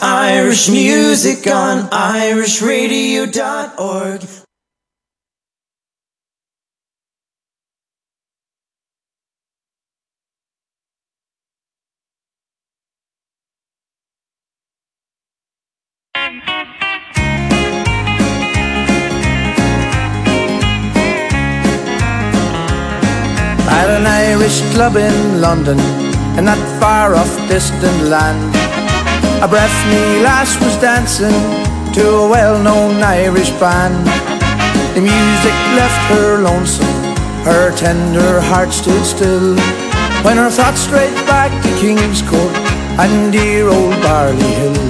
Irish music on irishradio.org. At an Irish club in London, in that far-off distant land, a breathny lass was dancing to a well-known Irish band. The music left her lonesome, her tender heart stood still, when her thoughts strayed back to King's Court and dear old Barley Hill.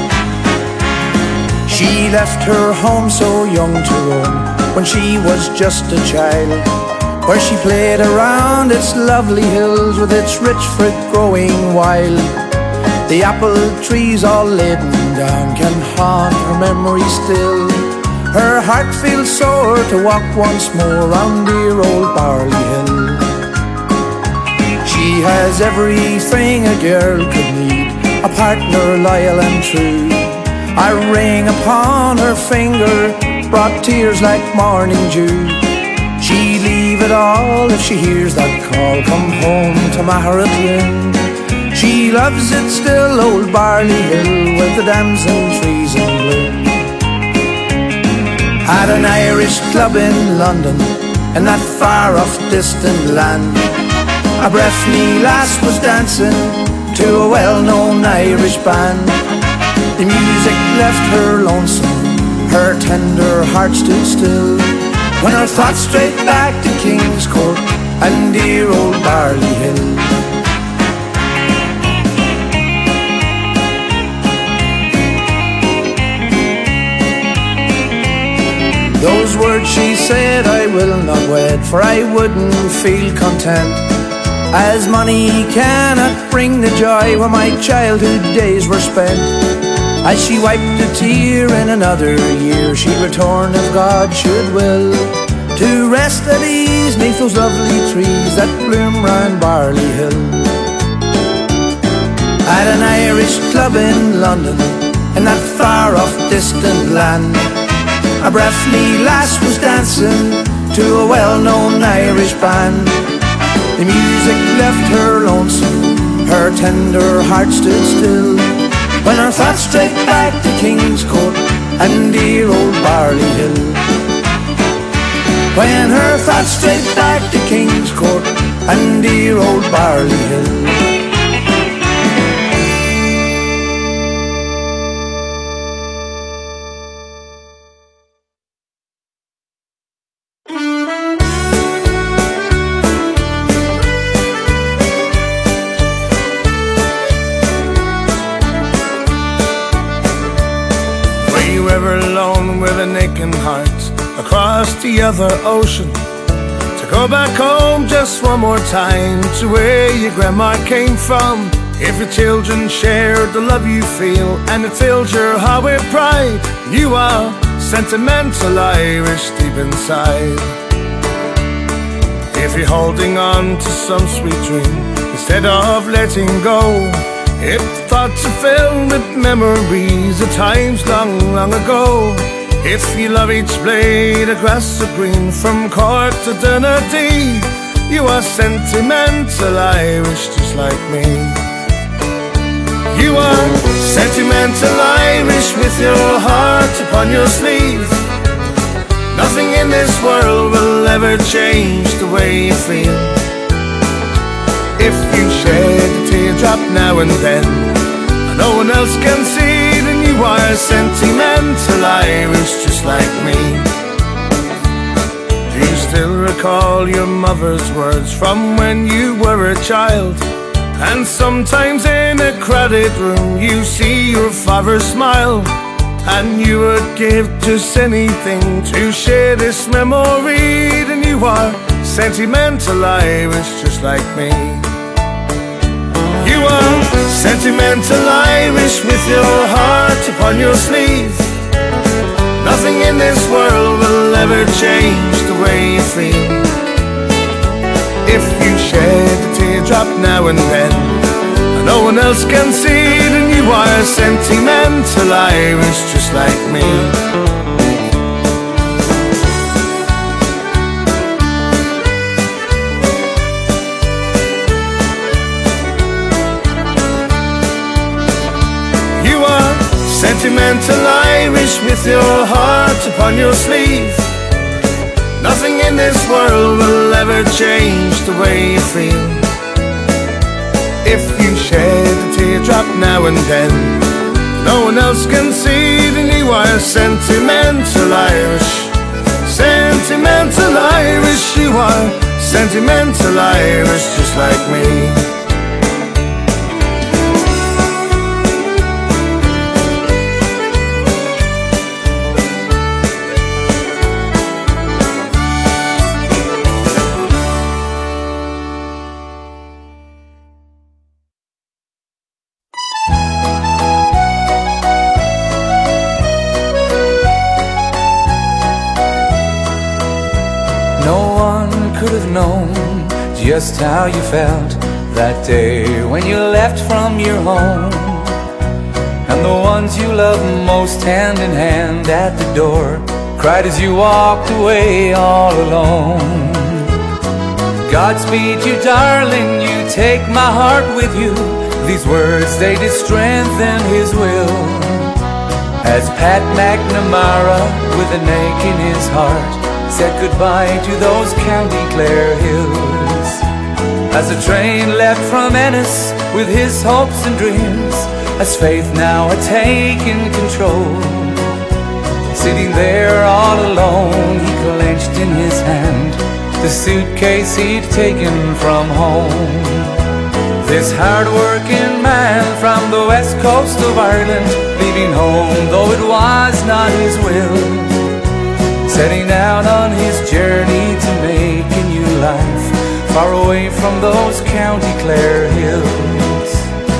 She left her home so young to roam, when she was just a child, where she played around its lovely hills with its rich fruit growing wild. The apple trees all laden down can haunt her memory still. Her heart feels sore to walk once more round dear old Barley Hill. She has everything a girl could need, a partner loyal and true. A ring upon her finger brought tears like morning dew. She'd leave it all if she hears that call, come home to Maharathlin. She loves it still, old Barley Hill, with the damson trees in bloom. At an Irish club in London, in that far-off distant land, a breathny lass was dancing to a well-known Irish band. The music left her lonesome, her tender heart stood still, when her thoughts strayed back to King's Court and dear old Barley Hill. Those words she said, I will not wed, for I wouldn't feel content, as money cannot bring the joy where my childhood days were spent. As she wiped a tear in another year, she'd return if God should will, to rest at ease neath those lovely trees that bloom round Barley Hill. At an Irish club in London, in that far-off distant land, a breathly lass was dancing to a well-known Irish band. The music left her lonesome, her tender heart stood still, when her thoughts strayed back to King's Court and dear old Barley Hill. When her thoughts strayed back to King's Court and dear old Barley Hill. With an aching heart across the other ocean, to go back home just one more time to where your grandma came from. If your children shared the love you feel and it fills your heart with pride, you are sentimental Irish deep inside. If you're holding on to some sweet dream instead of letting go, if thoughts are filled with memories of times long, long ago, if you love each blade of grass of green from Cork to Donaghadee, you are sentimental Irish just like me. You are sentimental Irish with your heart upon your sleeve. Nothing in this world will ever change the way you feel. If you shed a teardrop now and then and no one else can see, then you are sentimental Irish just like me. Do you still recall your mother's words from when you were a child? And sometimes in a crowded room you see your father smile, and you would give just anything to share this memory. Then you are sentimental Irish just like me. You are sentimental Irish with your heart upon your sleeve. Nothing in this world will ever change the way you feel. If you shed a teardrop now and then and no one else can see, then you are sentimental Irish just like me. Sentimental Irish with your heart upon your sleeve. Nothing in this world will ever change the way you feel. If you shed a teardrop now and then, no one else can see, then you are sentimental Irish. Sentimental Irish, you are sentimental Irish just like me. Just how you felt that day when you left from your home, and the ones you loved most hand in hand at the door cried as you walked away all alone. Godspeed you darling, you take my heart with you. These words, they did strengthen his will, as Pat McNamara with an ache in his heart said goodbye to those County Clare hills. As the train left from Ennis with his hopes and dreams, as faith now had taken control, sitting there all alone, he clenched in his hand the suitcase he'd taken from home. This hard-working man from the west coast of Ireland, leaving home though it was not his will, setting out on his journey to make a new life, far away from those County Clare hills.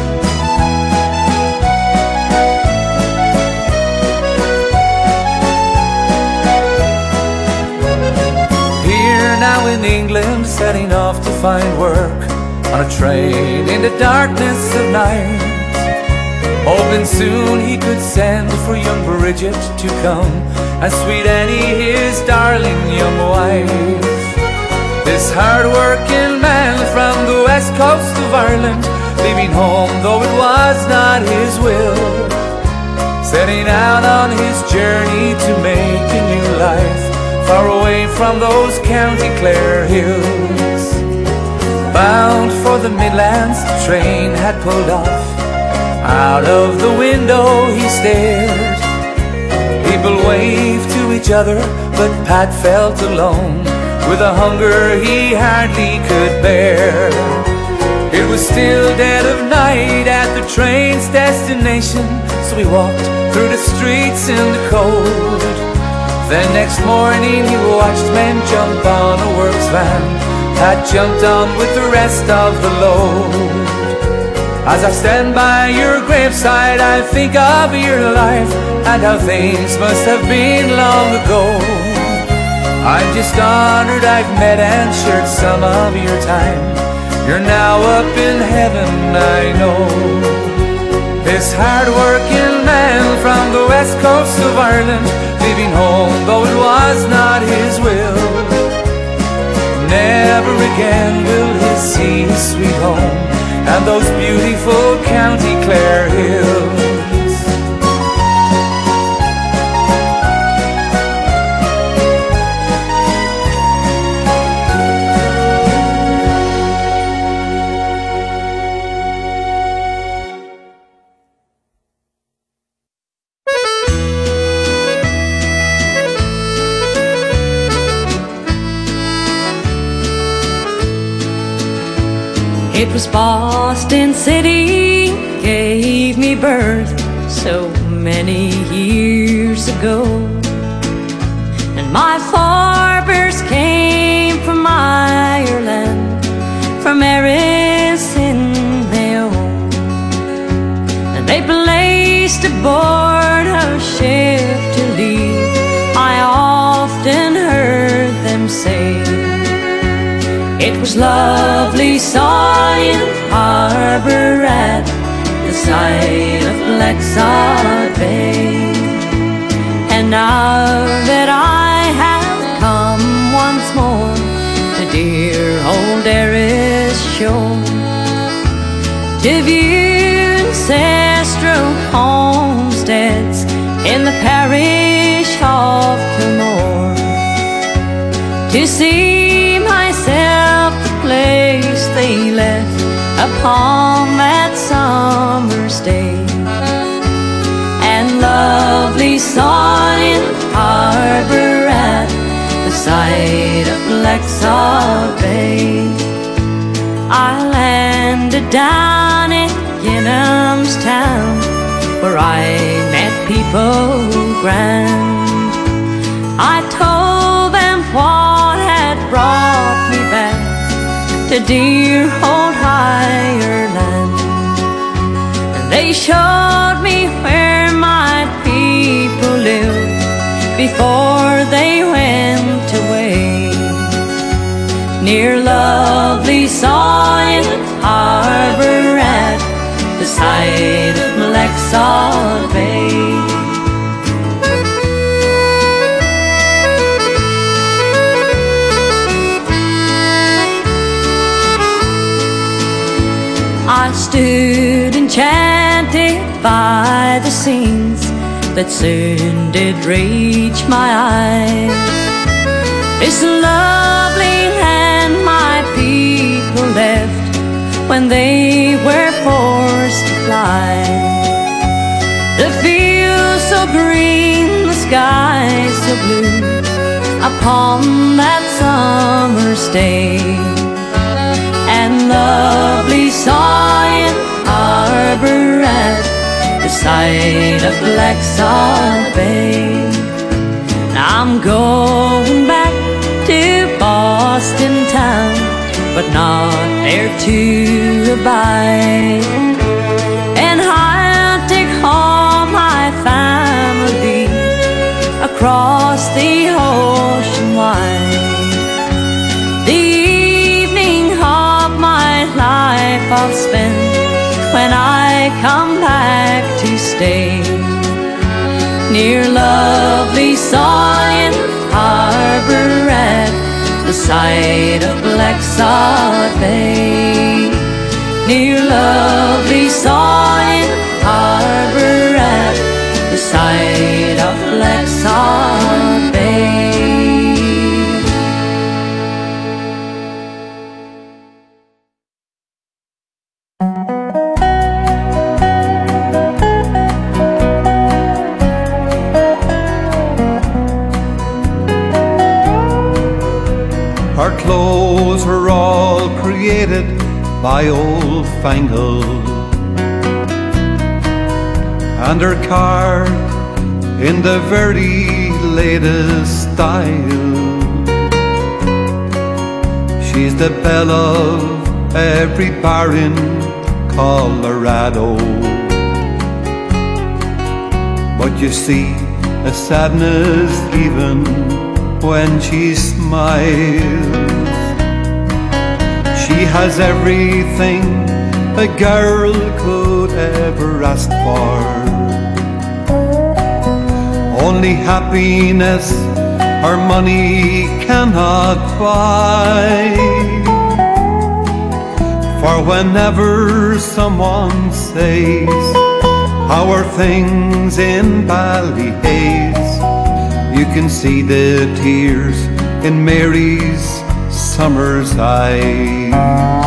Here now in England, setting off to find work on a train in the darkness of night, hoping soon he could send for young Bridget to come, and sweet Annie, his darling young wife. This hard-working man from the west coast of Ireland, leaving home though it was not his will, setting out on his journey to make a new life, far away from those County Clare hills. Bound for the Midlands, the train had pulled off. Out of the window he stared. People waved to each other, but Pat felt alone, with a hunger he hardly could bear. It was still dead of night at the train's destination, so he walked through the streets in the cold. Then next morning he watched men jump on a works van. Pat jumped on with the rest of the load. As I stand by your graveside, I think of your life and how things must have been long ago. I'm just honored I've met and shared some of your time. You're now up in heaven, I know. This hard-working man from the west coast of Ireland, leaving home though it was not his will, never again will he see his sweet home and those beautiful County Clare hills. It was Boston City gave me birth so many years ago, and my forebears came from Ireland, from Erris in Mayo, and they placed aboard a ship to leave. I often heard them say it was lovely Science Harbor at the side of Blacksod Bay. now that I have come once more to dear old Erris shore, to view ancestral homesteads in the parish of Kilmore, to see myself the place they left upon that summer's day, and lovely Sonnet Harbor at the side of Blacksod Bay. I landed down in Yenhamstown, where I met people grand. I told them what had brought me back to dear old Ireland, and they showed me where my people lived before they went away, near lovely Sonnet Harbor at the side of Blacksod Bay. I stood enchanted by the scenes that soon did reach my eyes. This lovely land my people left when they were forced to fly. The fields so green, the sky so blue, upon that summer's day, and lovely Sonnet Harbor at the side of Blacksod Bay. Now I'm going back to Boston town, but not there to abide, and I'll take home my family across the ocean wide. The evening of my life I'll spend when I come back to stay, near lovely Sonnet Harbor at the side of Blacksod Bay, near lovely Sonnet Harbor at the side of Blacksod Bay. Our clothes were all created by Old Fangle, and her card in the very latest style. She's the belle of every bar in Colorado, but you see a sadness even when she smiles. She has everything a girl could ever ask for, only happiness her money cannot buy. For whenever someone says, how are things in Ballyhaise, you can see the tears in Mary's summer's eyes.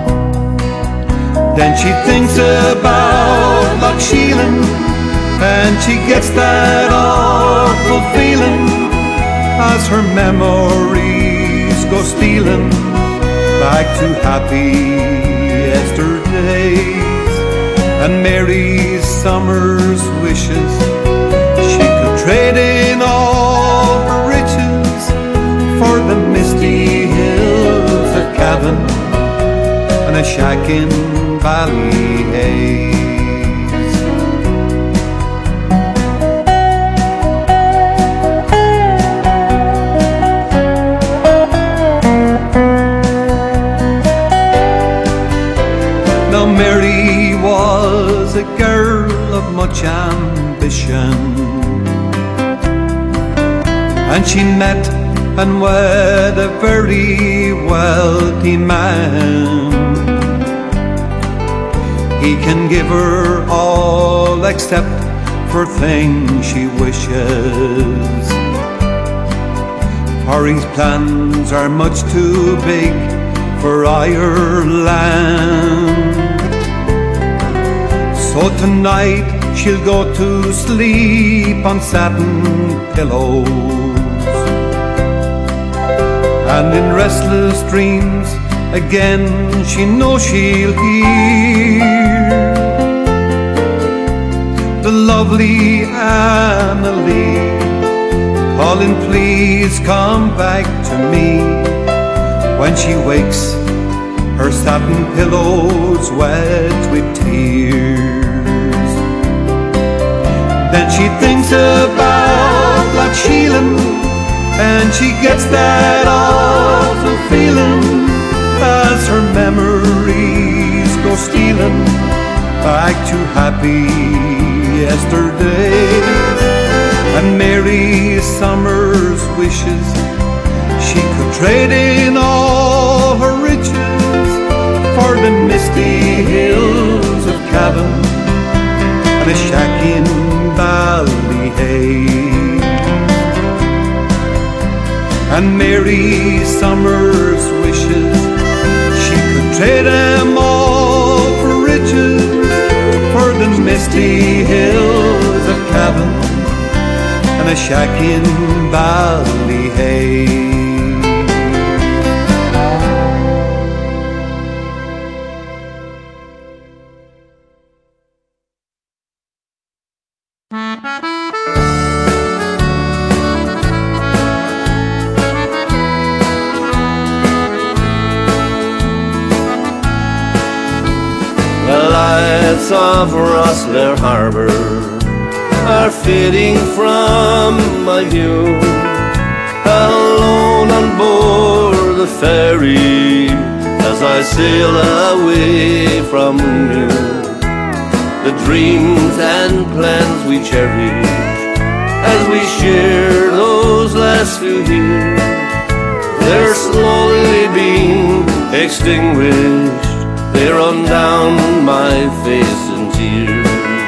Then she thinks about Loch Sheelan, and she gets that awful feeling as her memories go stealing back to happy yesterdays, and Mary's summer's wishes she could trade in all her riches for the misty hills of Cavan and a shack in Ballyhaise. Now Mary was a girl of much ambition, and she met and wed a very wealthy man. He can give her all except for things she wishes, for his plans are much too big for Ireland. So tonight she'll go to sleep on satin pillows, and in restless dreams again she knows she'll hear the lovely Annalie calling, please come back to me. When she wakes, her satin pillow's wet with tears. Then she thinks about Loch Sheelin, and she gets that awful feeling as her memories go stealing back to happy yesterday. And Mary Summers wishes she could trade in all her riches for the misty hills of Cavan and a shack in Ballyhay. And Mary Summers wishes she could trade them all for riches for the misty hills of Cavan and a shack in Ballyhay. Of Rosslare Harbour are fading from my view, alone on board the ferry as I sail away from you. The dreams and plans we cherished as we shared those last few years, they're slowly being extinguished. They run down my face in tears.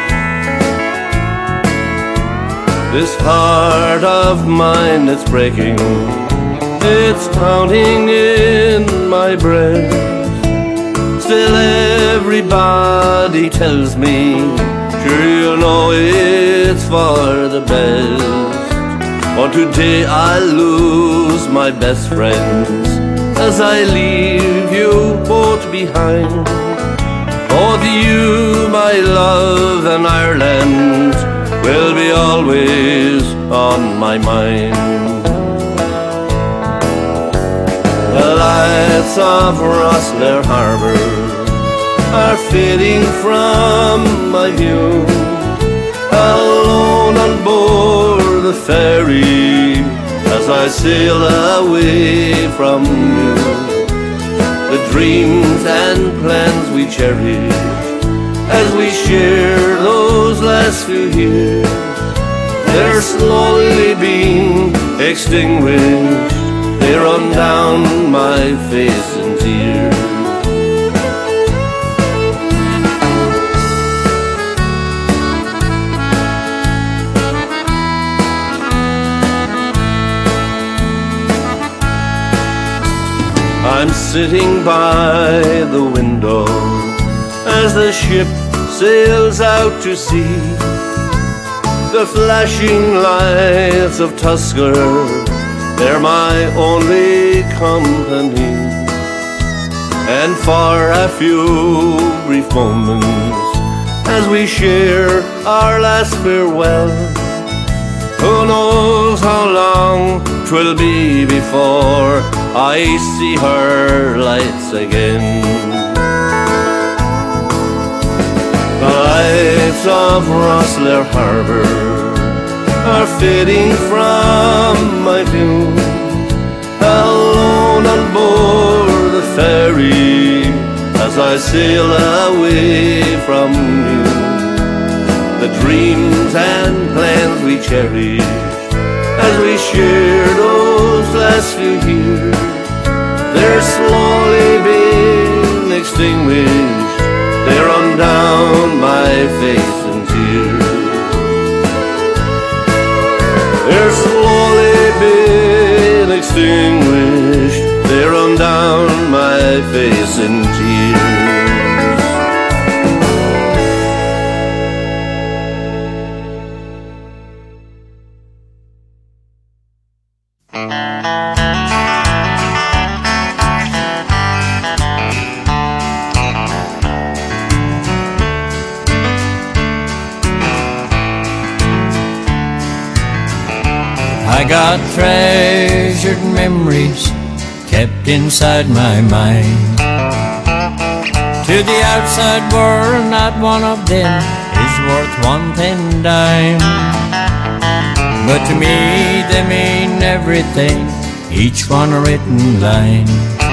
This heart of mine, it's breaking, it's pounding in my breast. Still everybody tells me, sure you know it's for the best. For today I lose my best friends as I leave you both behind. Both you, my love, and Ireland will be always on my mind. The lights of Rosslare Harbour are fading from my view, alone on board the ferry as I sail away from you. The dreams and plans we cherished as we shared those last few years, they're slowly being extinguished. They run down my face in tears. I'm sitting by the window as the ship sails out to sea. The flashing lights of Tusker, they're my only company. And for a few brief moments as we share our last farewell, who knows how long 'twill be before I see her lights again. The lights of Rosslare Harbour are fading from my view, alone on board the ferry as I sail away from you. The dreams and plans we cherished as we share extinguished, they run down my face in tears. They're slowly being extinguished, they run down my face in tears. I got treasured memories kept inside my mind. To the outside world, not one of them is worth 1 dime. But to me, they mean everything, each one a written line.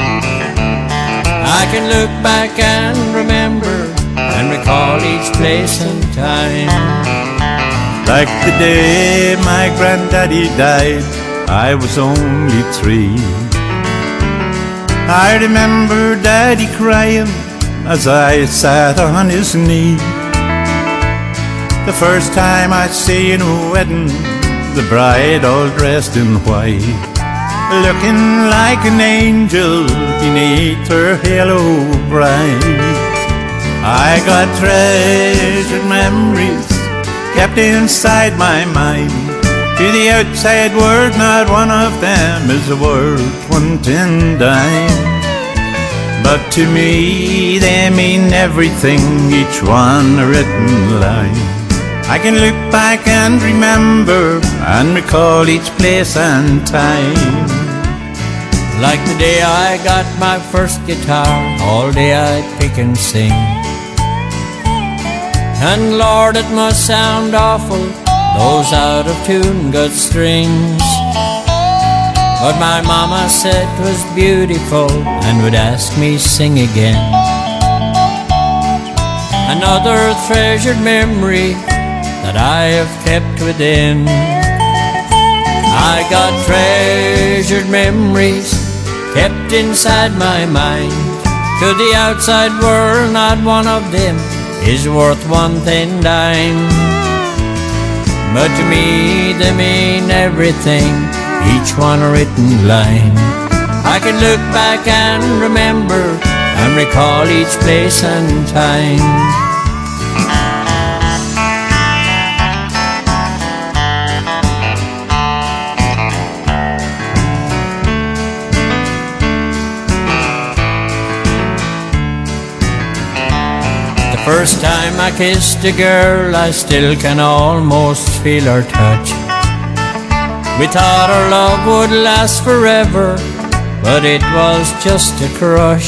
I can look back and remember and recall each place and time. Like the day my granddaddy died, I was only 3. I remember Daddy crying as I sat on his knee. The first time I seen a wedding, the bride all dressed in white, looking like an angel beneath her halo bright. I got treasured memories kept inside my mind. To the outside world, not one of them is worth 1 dime. But to me, they mean everything, each one a written line. I can look back and remember and recall each place and time. Like the day I got my first guitar, all day I'd pick and sing. And Lord, it must sound awful, those out of tune gut strings. But my mama said 'twas beautiful and would ask me sing again. Another treasured memory that I have kept within. I got treasured memories kept inside my mind. To the outside world, not one of them is worth 1 dime. But to me, they mean everything, each one a written line. I can look back and remember and recall each place and time. First time I kissed a girl, I still can almost feel her touch. We thought our love would last forever, but it was just a crush.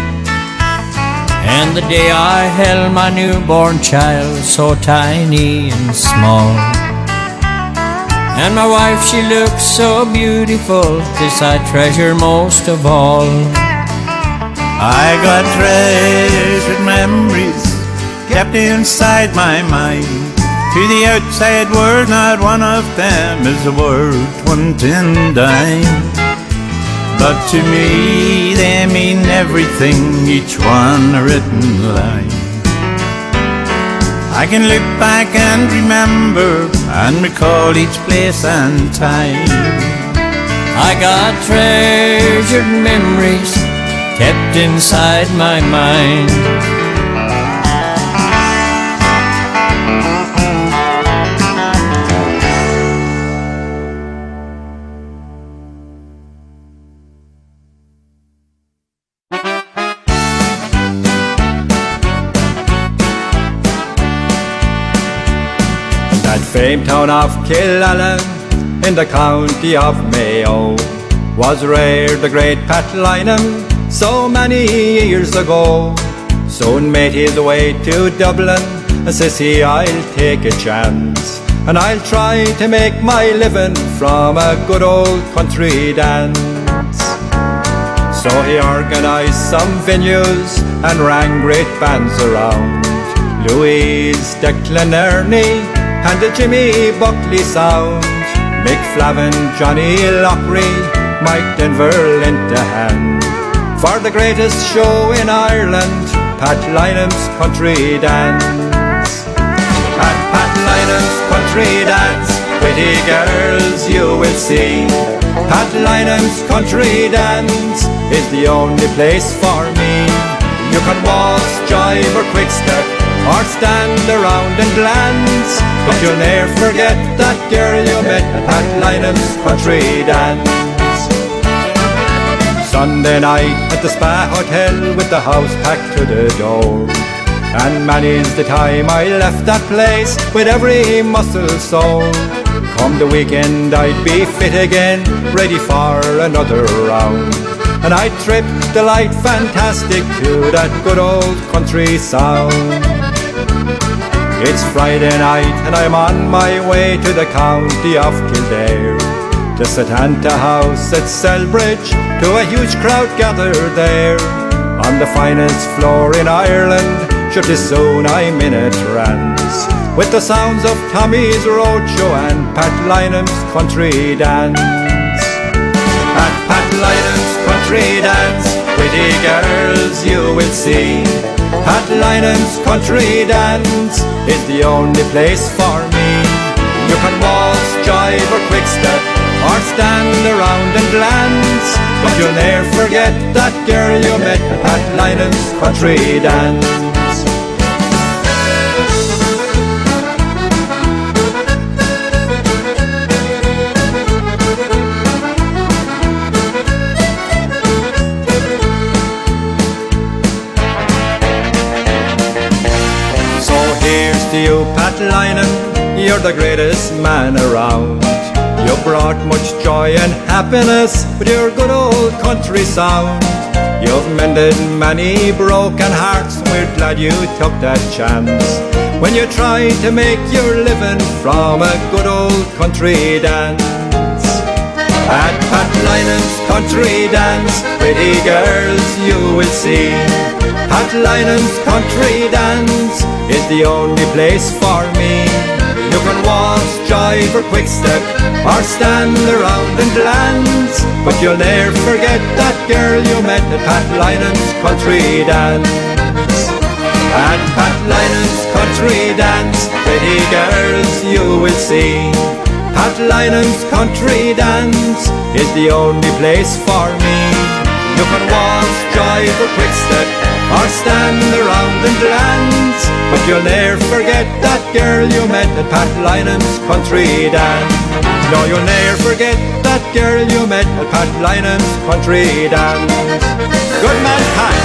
And the day I held my newborn child, so tiny and small, and my wife, she looked so beautiful, this I treasure most of all. I got treasured memories kept inside my mind. To the outside world, not one of them is worth 1 dime. But to me, they mean everything, each one a written line. I can look back and remember and recall each place and time. I got treasured memories kept inside my mind. Famed town of Killallen in the county of Mayo was reared the great Pat Lynham so many years ago. Soon made his way to Dublin and says he, I'll take a chance and I'll try to make my living from a good old country dance. So he organised some venues and rang great bands around. Louise Declan Ernie and the Jimmy Buckley Sound, Mick Flavin, Johnny Loughrey, Mike Denver lent a hand. For the greatest show in Ireland, Pat Lynam's country dance. At Pat Lynam's country dance, pretty girls you will see. Pat Lynam's country dance is the only place for me. You can waltz, jive or quick step, or stand around and glance, but you'll ne'er forget that girl you met at Pat Lynam's country dance. Sunday night at the Spa Hotel with the house packed to the door, and many's the time I left that place with every muscle sore. Come the weekend I'd be fit again, ready for another round, and I'd trip the light fantastic to that good old country sound. It's Friday night and I'm on my way to the county of Kildare, the Setanta House at Selbridge, to a huge crowd gathered there. On the finest floor in Ireland, sure 'tis soon I'm in a trance, with the sounds of Tommy's Roadshow and Pat Lynam's country dance. At Pat Lynam's country dance, pretty girls you will see. Pat Lynam's country dance is the only place for me. You can waltz, jive or quick step, or stand around and glance, but you'll ne'er forget that girl you met at Pat Lynam's country dance. So here's to you, Pat Lynam, you're the greatest man around. You brought much joy and happiness with your good old country sound. You've mended many broken hearts, we're glad you took that chance when you tried to make your living from a good old country dance. At Pat Lynam's country dance, pretty girls you will see. Pat Lynam's country dance is the only place for me. You can waltz, jive or quick step, or stand around and glance, but you'll ne'er forget that girl you met at Pat Lynam's country dance. At Pat Lynam's country dance, pretty girls you will see. Pat Lynam's country dance is the only place for me. You can waltz, jive or quick step, or stand around and glance, but you'll ne'er forget that girl you met at Pat Lynam's country dance. No, you'll ne'er forget that girl you met at Pat Lynam's country dance. Good man, Pat.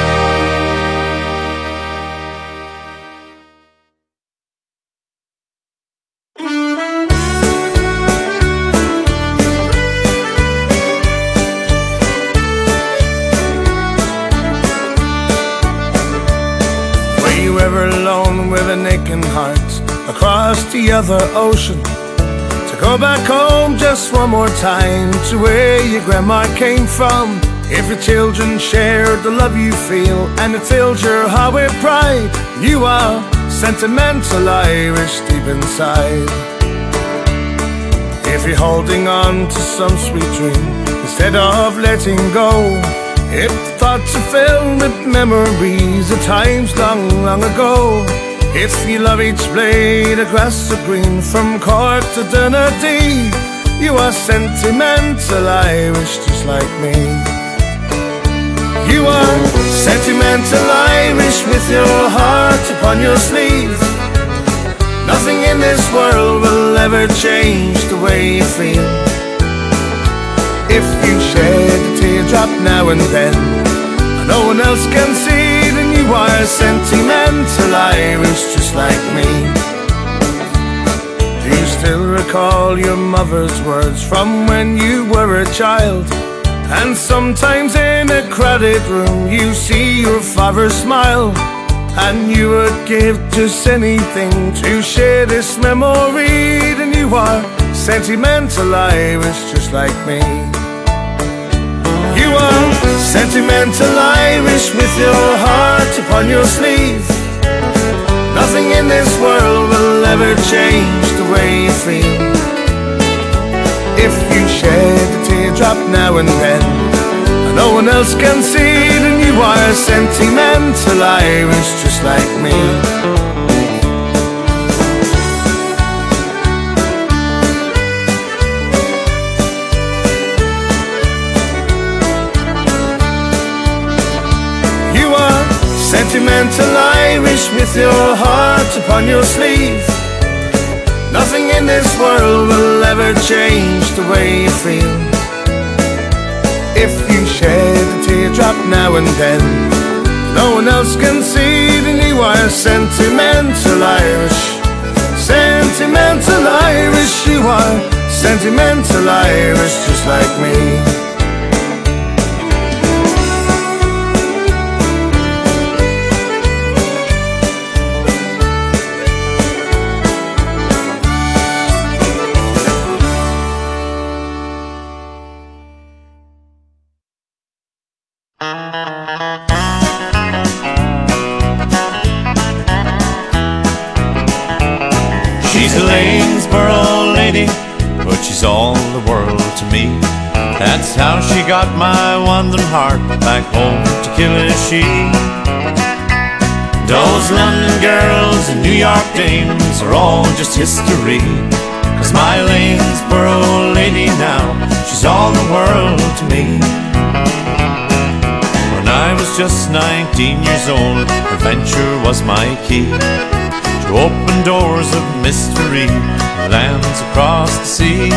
Alone with an aching heart across the other ocean, to go back home just one more time to where your grandma came from. If your children share the love you feel and it fills your heart with pride, you are sentimental Irish deep inside. If you're holding on to some sweet dream instead of letting go, if thoughts are filled with memories of times long, long ago, if you love each blade of grass of green from Cork to Dundee, you are sentimental Irish just like me. You are sentimental Irish with your heart upon your sleeve. Nothing in this world will ever change the way you feel. If you shed a teardrop now and then, and no one else can see, then you are sentimental Irish just like me. Do you still recall your mother's words from when you were a child? And sometimes in a crowded room you see your father smile, and you would give just anything to share this memory. Then you are sentimental Irish just like me. You are sentimental Irish with your heart upon your sleeve. Nothing in this world will ever change the way you feel. If you shed a teardrop now and then, and no one else can see, then you are sentimental Irish just like me. Sentimental Irish with your heart upon your sleeve. Nothing in this world will ever change the way you feel. If you shed a teardrop now and then, no one else can see, then you are sentimental Irish. Sentimental Irish, you are sentimental Irish just like me. She's a Lanesborough lady, but she's all the world to me. That's how she got my wandering heart back home to Killashee. Those London girls and New York dames are all just history, 'cause my Lanesborough lady now, she's all the world to me. When I was just 19 years old, adventure was my key to open doors of mystery, lands across the sea.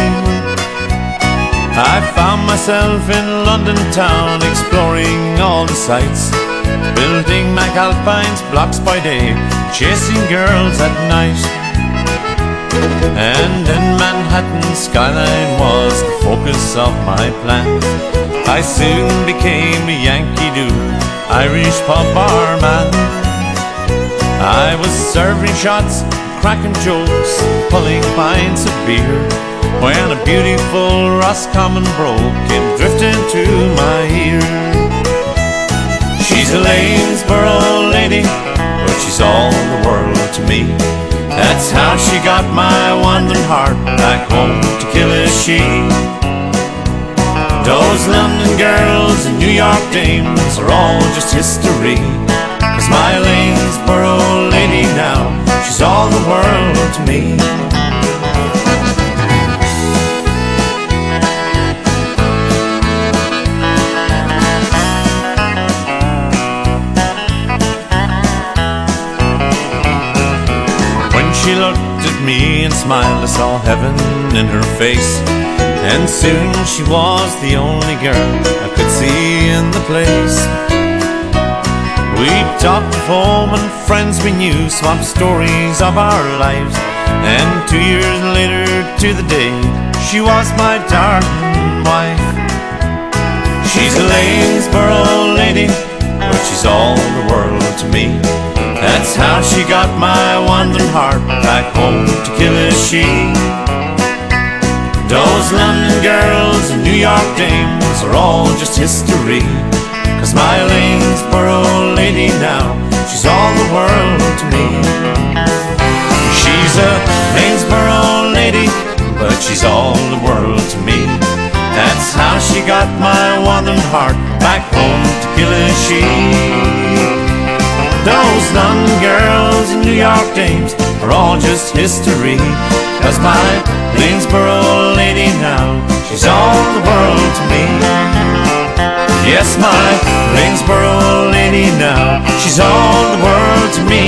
I found myself in London town, exploring all the sights, building McAlpine's blocks by day, chasing girls at night. And in Manhattan skyline was the focus of my plan. I soon became a Yankee Doodle, Irish pub barman. I was serving shots, cracking jokes, pulling pints of beer, when a beautiful Roscommon brogue came drifting to my ear. She's a Lanesborough lady, but she's all the world to me. That's how she got my wandering heart back home to Killashee. Those London girls and New York dames are all just history, 'cause my Lanesborough lady now, she's all the world to me. When she looked at me and smiled, I saw heaven in her face, and soon she was the only girl I could see in the place. We talked of home and friends we knew, swapped stories of our lives, and 2 years later to the day, she was my darling wife. She's a Lanesborough lady, but she's all the world to me. That's how she got my wandering heart back home to Killashee. Those London girls and New York dames are all just history, 'cause my Lanesborough lady now, she's all the world to me. She's a Lanesborough lady, but she's all the world to me. That's how she got my wandering heart back home to Killashee. Those London girls and New York dames are all just history, 'cause my Lanesborough lady now, she's all the world to me. Yes, my Lanesborough lady now, she's all the world to me.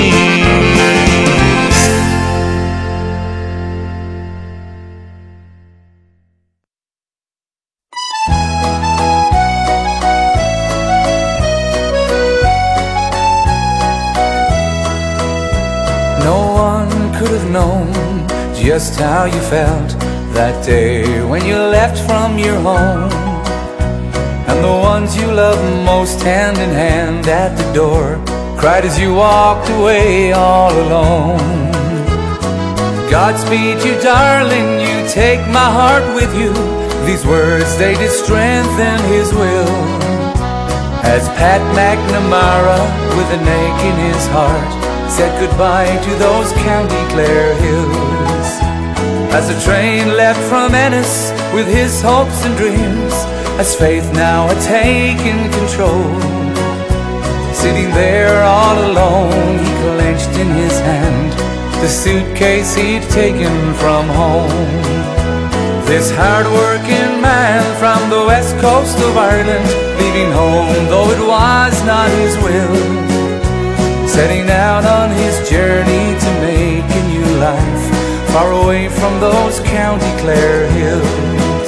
No one could have known just how you felt that day when you left from your home, and the ones you love most hand in hand at the door cried as you walked away all alone. Godspeed you darling, you take my heart with you. These words, they did strengthen his will, as Pat McNamara with an ache in his heart said goodbye to those County Clare hills. As the train left from Ennis with his hopes and dreams, as faith now had taken control, Sitting there all alone, he clenched in his hand the suitcase he'd taken from home. This hard-working man from the west coast of Ireland, leaving home though it was not his will, setting out on his journey to make a new life, far away from those County Clare hills.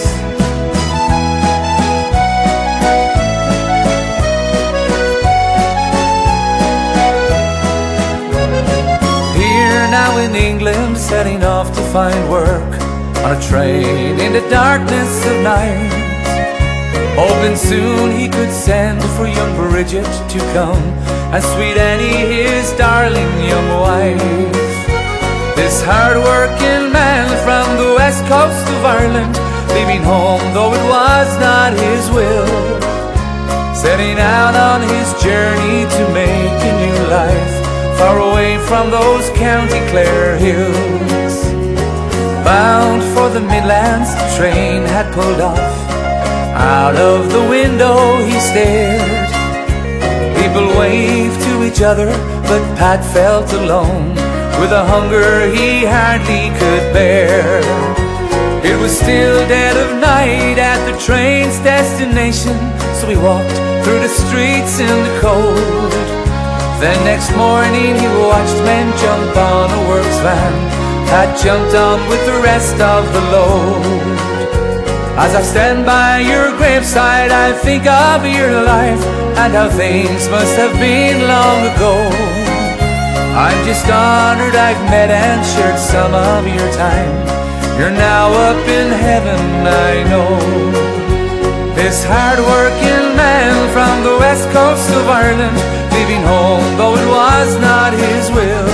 Here now in England, setting off to find work on a train in the darkness of night, hoping soon he could send for young Bridget to come and sweet Annie, his darling young wife. This hard-working man from the west coast of Ireland, leaving home though it was not his will, setting out on his journey to make a new life, far away from those County Clare hills. Bound for the Midlands, the train had pulled off. Out of the window he stared. People waved to each other, but Pat felt alone, with a hunger he hardly could bear. It was still dead of night at the train's destination, so he walked through the streets in the cold. Then next morning he watched men jump on a works van. Pat jumped on with the rest of the load. As I stand by your graveside, I think of your life and how things must have been long ago. I'm just honored I've met and shared some of your time. You're now up in heaven, I know. This hard-working man from the west coast of Ireland, leaving home though it was not his will,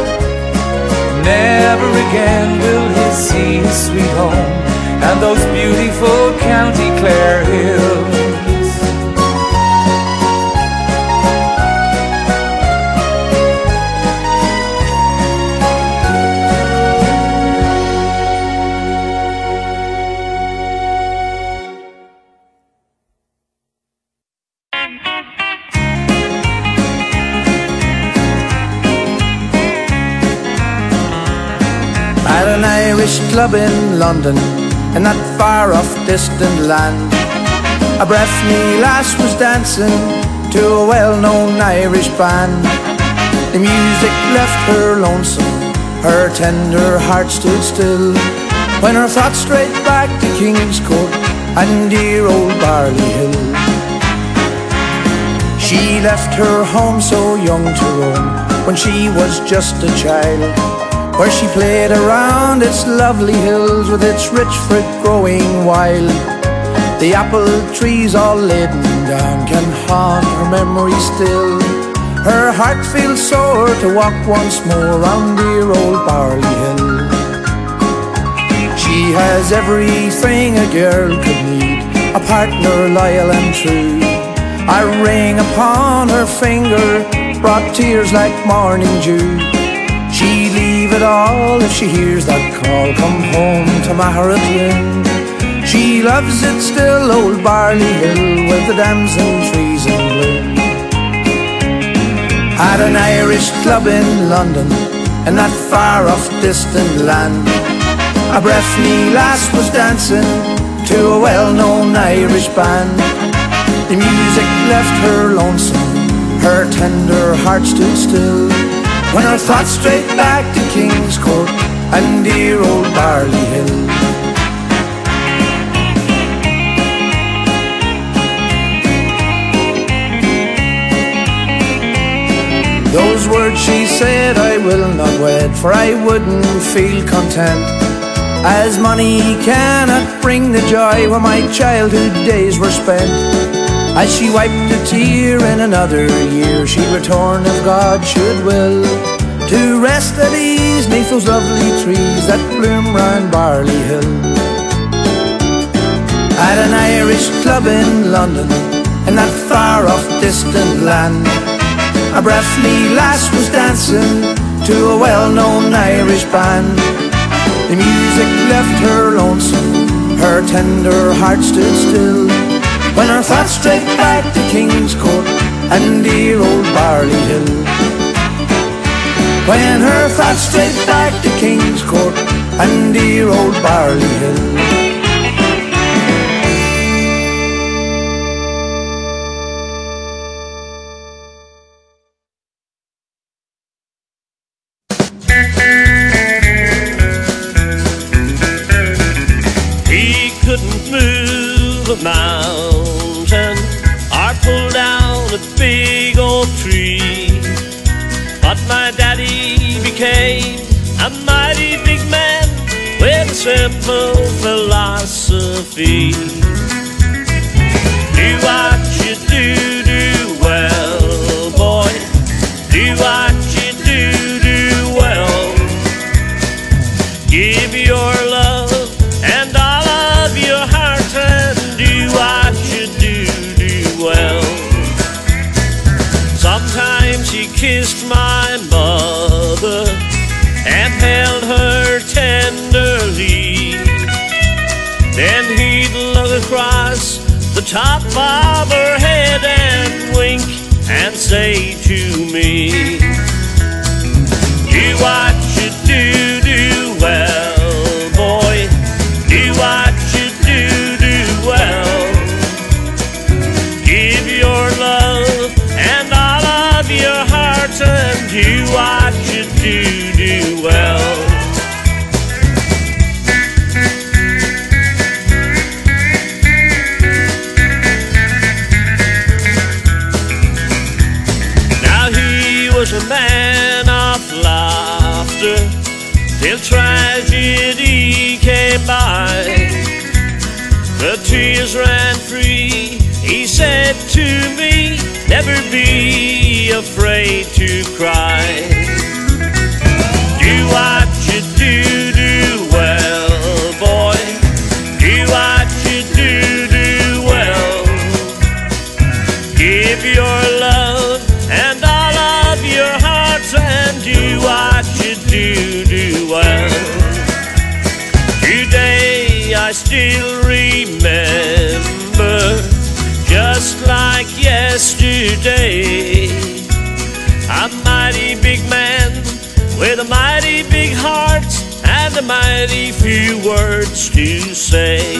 never again will he see his sweet home and those beautiful County Clare hills. At an Irish club in London, in that far-off distant land, a Breffni lass was dancing to a well-known Irish band. The music left her lonesome, her tender heart stood still, when her thoughts strayed back to King's Court and dear old Barley Hill. She left her home so young to roam, when she was just a child, where she played around its lovely hills with its rich fruit growing wild. The apple trees all laden down can haunt her memory still. Her heart feels sore to walk once more round dear old Barley Hill. She has everything a girl could need, a partner loyal and true. A ring upon her finger brought tears like morning dew. She'd leave it all if she hears that call, come home to Maharatun. She loves it still, old Barley Hill, with the damson trees in bloom. At an Irish club in London, in that far-off distant land, a Breffni lass was dancing to a well-known Irish band. The music left her lonesome, her tender heart stood still, when her thoughts strayed back to King's Court and dear old Barley Hill. Those words she said, I will not wed, for I wouldn't feel content, as money cannot bring the joy where my childhood days were spent. As she wiped a tear in another year, she'd return if God should will, to rest at ease neath those lovely trees that bloom round Barley Hill. At an Irish club in London, in that far-off distant land, a Breffni lass was dancing to a well-known Irish band. The music left her lonesome, her tender heart stood still, when her thoughts strayed back to King's Court and dear old Barley Hill. When her flat straight back to King's Court and dear old Barley Hill. He couldn't move a mountain or pull down a big oak tree, but my daddy became a mighty big man with a simple philosophy. Do what you do well, boy. Do what you do well. Give your love and all of your heart and do what you do well. Sometimes he kissed my mother and held her tenderly. Then he'd look across the top of her head and wink and say to me, do what you do well, boy. Do what you do well. Give your love and all of your heart and do what you do well. Now he was a man of laughter till tragedy came by. The tears ran free. He said to me, never be afraid to cry. Do what you do well, boy. Do what you do well. Give your love and all of your heart and do what you do well. Today I still remember, just like yesterday, a mighty big man with a mighty big heart and a mighty few words to say.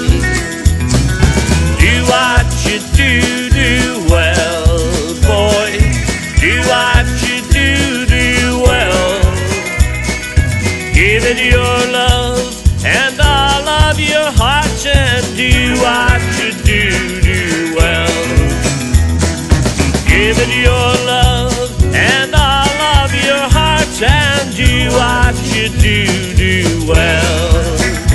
Do what you do well, boy. Do what you do well. Give it your love and all of your heart and do what you do well. Give it your love and all of your heart and do what you do well.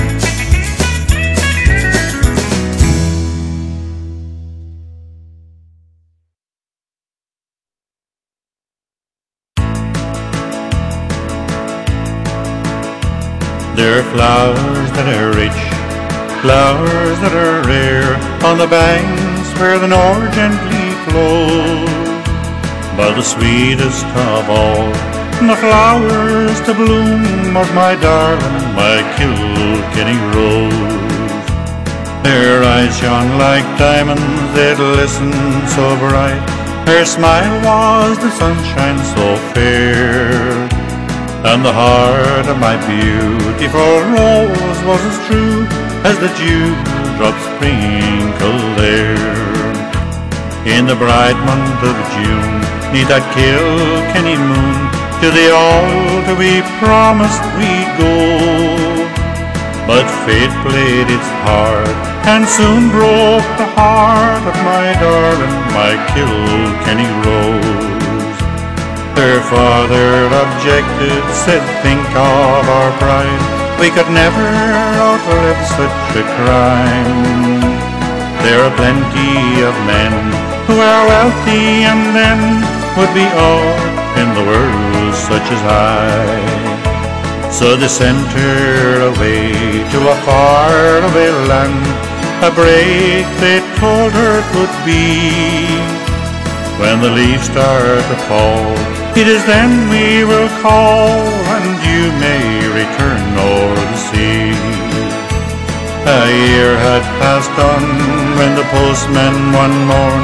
There are flowers that are rich, flowers that are rare, on the banks where the Nore gently flows. But the sweetest of all, the flowers to bloom, was my darling, my Kilkenny rose. Her eyes shone like diamonds, they glistened so bright, her smile was the sunshine so fair. And the heart of my beautiful rose was as true as the dewdrops sprinkled there. In the bright month of June, 'neath that Kilkenny moon, to the altar we promised we'd go. But fate played its part and soon broke the heart of my darling, my Kilkenny rose. Her father objected, said, think of our pride, we could never outlive such a crime. There are plenty of men who are wealthy and then would be all in the world such as I. So they sent her away to a faraway land, a break they told her could be. When the leaves start to fall, it is then we will call, and you may return o'er the sea. A year had passed on when the postman one morn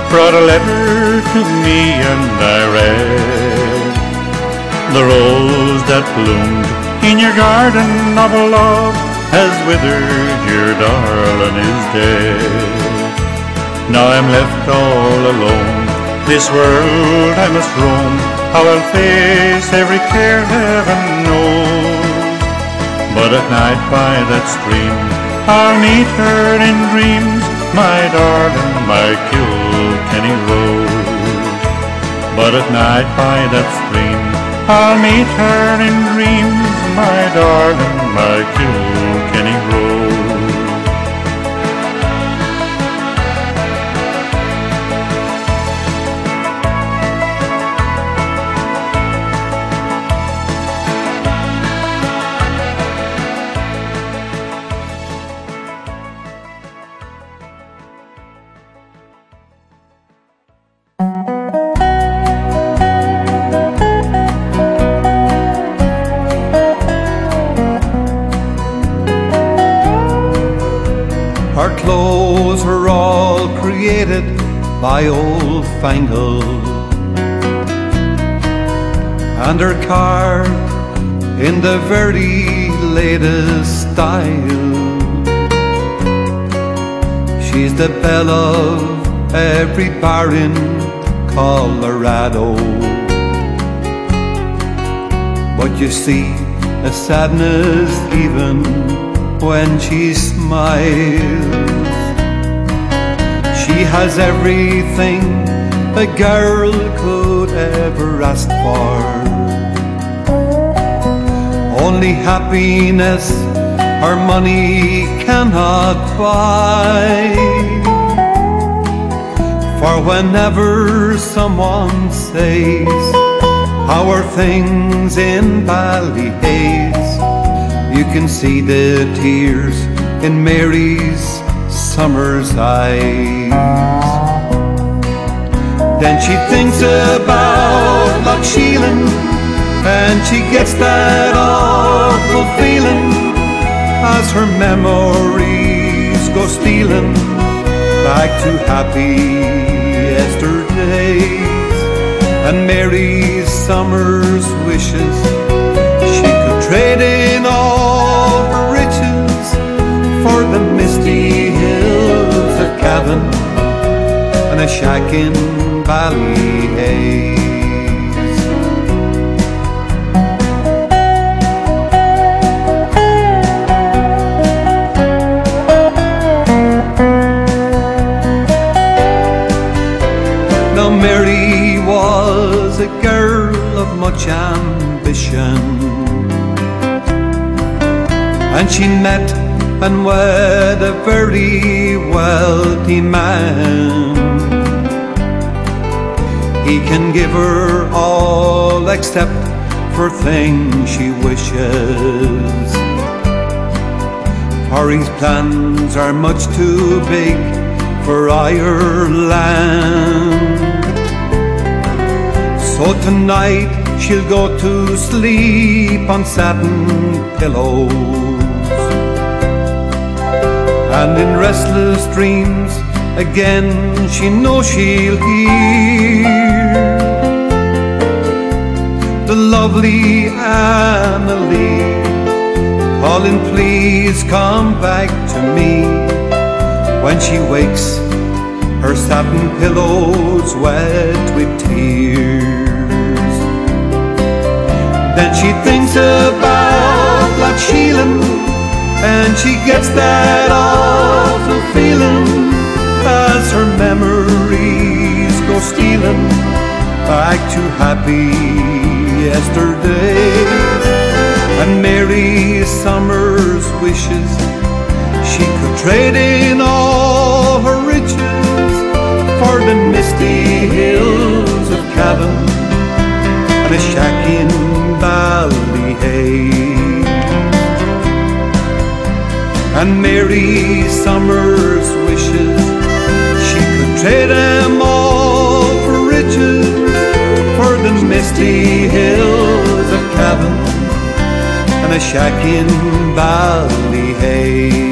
brought a letter to me and I read, the rose that bloomed in your garden of love has withered, your darling is dead. Now I'm left all alone, this world I must roam, how I'll face every care heaven knows. But at night by that stream I'll meet her in dreams, my darling, my Kilkenny Rose. But at night by that stream I'll meet her in dreams, my darling, my Kilkenny Rose. Our clothes were all created by old Fangle, and her car in the very latest style. She's the belle of every bar in Colorado. But you see a sadness even when she smiles. She has everything a girl could ever ask for, only happiness her money cannot buy. For whenever someone says, how are things in Ballyhaise, you can see the tears in Mary's summer's eyes. Then she thinks about Loch Sheelan, and she gets that awful feeling as her memories go stealing back to happy yesterdays. And Mary's summer's wishes, she could trade in all her riches for the misty hills of Cavan and a shack in Ballyhaise. Now Mary was a girl of much ambition, and she met and wed a very wealthy man. He can give her all except for things she wishes, for his plans are much too big for Ireland. So tonight she'll go to sleep on satin pillows, and in restless dreams again she knows she'll hear the lovely Annalie calling, please come back to me, when she wakes her satin pillows wet with tears. Then she thinks about Loch Sheelan, and she gets that awful feeling as her memories go stealing back to happy yesterdays. And Mary's summer's wishes, she could trade in all her riches for the misty hills of Cavan and a shack in Ballyhaise. And Mary's summer's wishes, she could trade them all for riches for the misty hills of Cavan and a shack in Ballyhaise.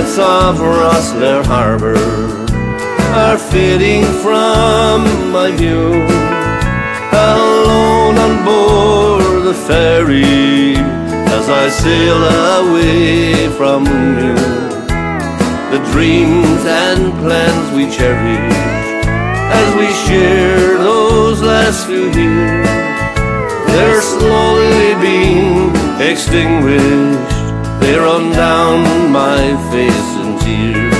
lights of Rosslare Harbour are fading from my view. Alone on board the ferry as I sail away from you. The dreams and plans we cherished as we share those last few years, they're slowly being extinguished. They run down my face in tears.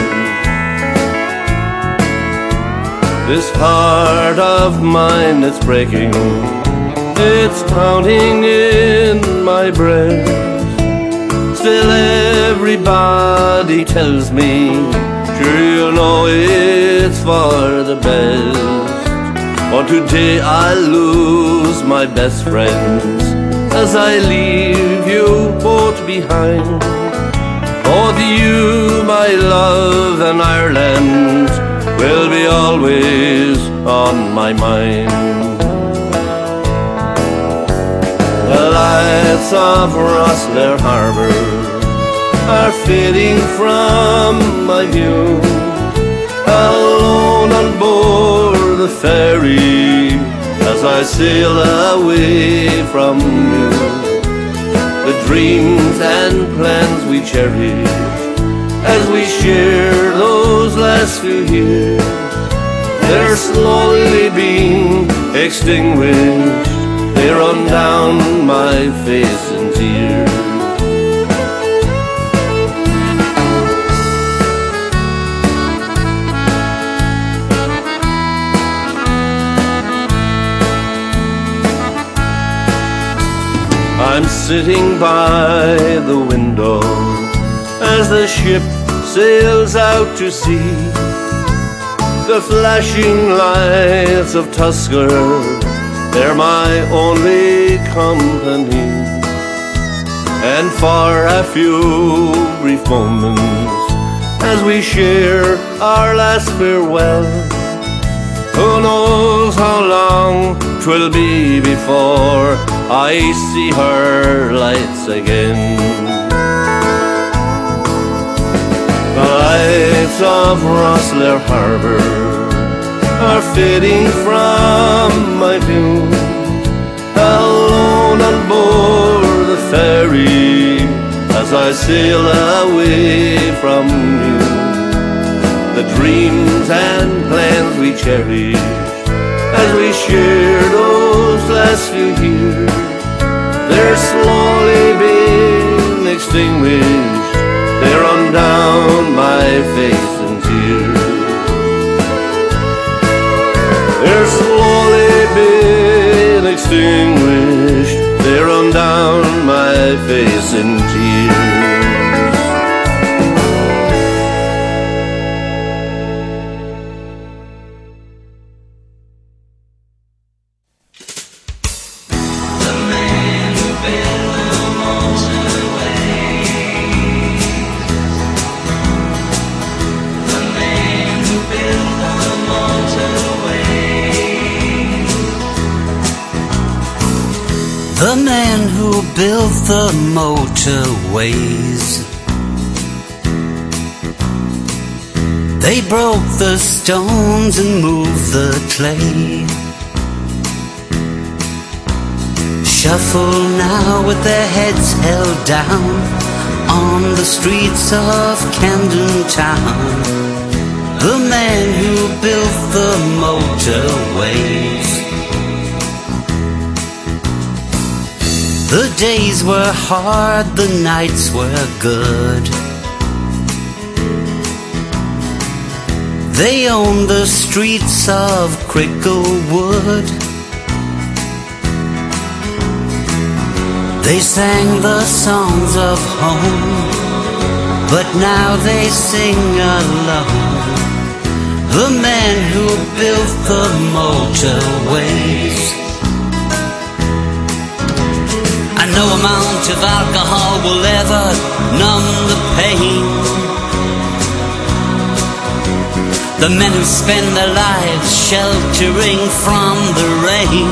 This heart of mine that's breaking, it's pounding in my breast. Still everybody tells me, sure you know it's for the best. For today I lose my best friends as I leave you both behind. Both you, my love, and Ireland will be always on my mind. The lights of Rosslare Harbour are fading from my view. Alone on board the ferry as I sail away from you. The dreams and plans we cherished as we share those last few years, they're slowly being extinguished. They run down my face in tears. I'm sitting by the window as the ship sails out to sea. The flashing lights of Tusker, they're my only company. And for a few brief moments as we share our last farewell, who knows how long 'twill be before I see her lights again. The lights of Rosslare Harbour are fading from my view. Alone on board the ferry as I sail away from you. The dreams and plans we cherished as we share those last few years, they're slowly being extinguished. They run down my face in tears. They're slowly being extinguished. They run down my face in tears. The man who built the motorways, they broke the stones and moved the clay. Shuffle now with their heads held down on the streets of Camden Town. The man who built the motorways. The days were hard, the nights were good. They owned the streets of Cricklewood. They sang the songs of home, but now they sing alone. The man who built the motorways. No amount of alcohol will ever numb the pain. The men who spend their lives sheltering from the rain.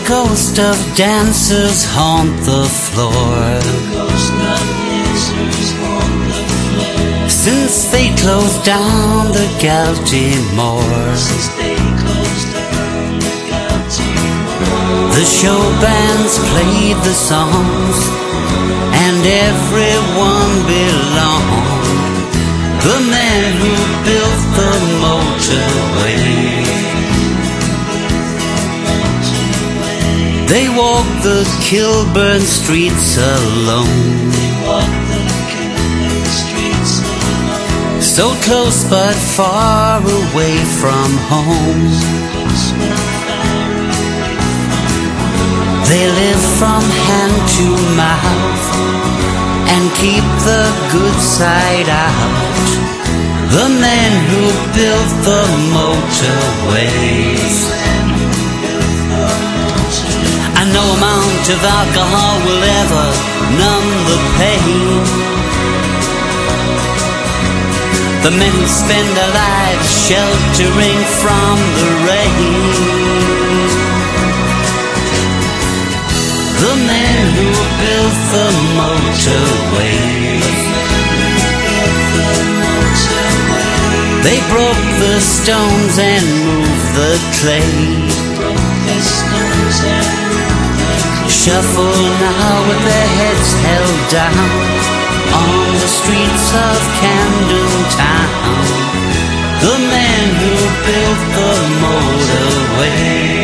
ghost of dancers haunt the floor. Since they closed down the Galtymore, the show bands played the songs, and everyone belonged. The man who built the motorway. They walked the Kilburn streets alone. So close but far away from home. They live from hand to mouth and keep the good side out. The man who built the motorways. And no amount of alcohol will ever numb the pain. The men who spend their lives sheltering from the rain. The men who built the motorway. They broke the stones and moved the clay. Shuffle now with their heads held down on the streets of Camden Town. The man who built the motorway.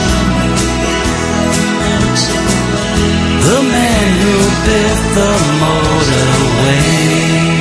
The man who built the motorways.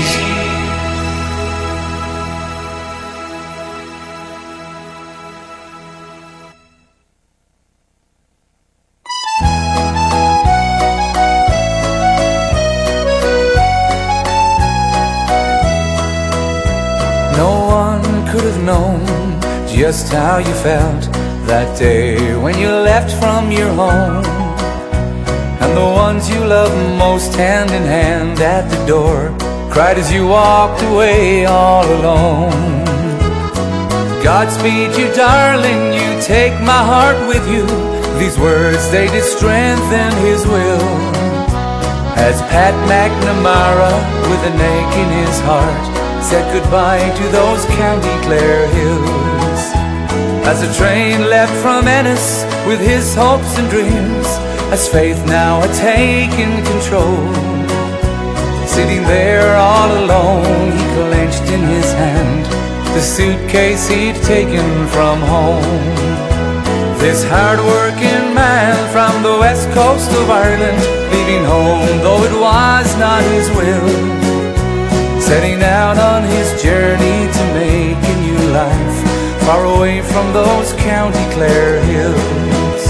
Just how you felt that day when you left from your home, and the ones you loved most hand in hand at the door cried as you walked away all alone. Godspeed you darling, you take my heart with you. These words, they did strengthen his will, as Pat McNamara with an ache in his heart said goodbye to those County Clare hills. As the train left from Ennis with his hopes and dreams, as faith now had taken control, sitting there all alone, he clenched in his hand the suitcase he'd taken from home. This hard-working man from the west coast of Ireland, leaving home though it was not his will, setting out on his journey to make a new life, far away from those County Clare hills.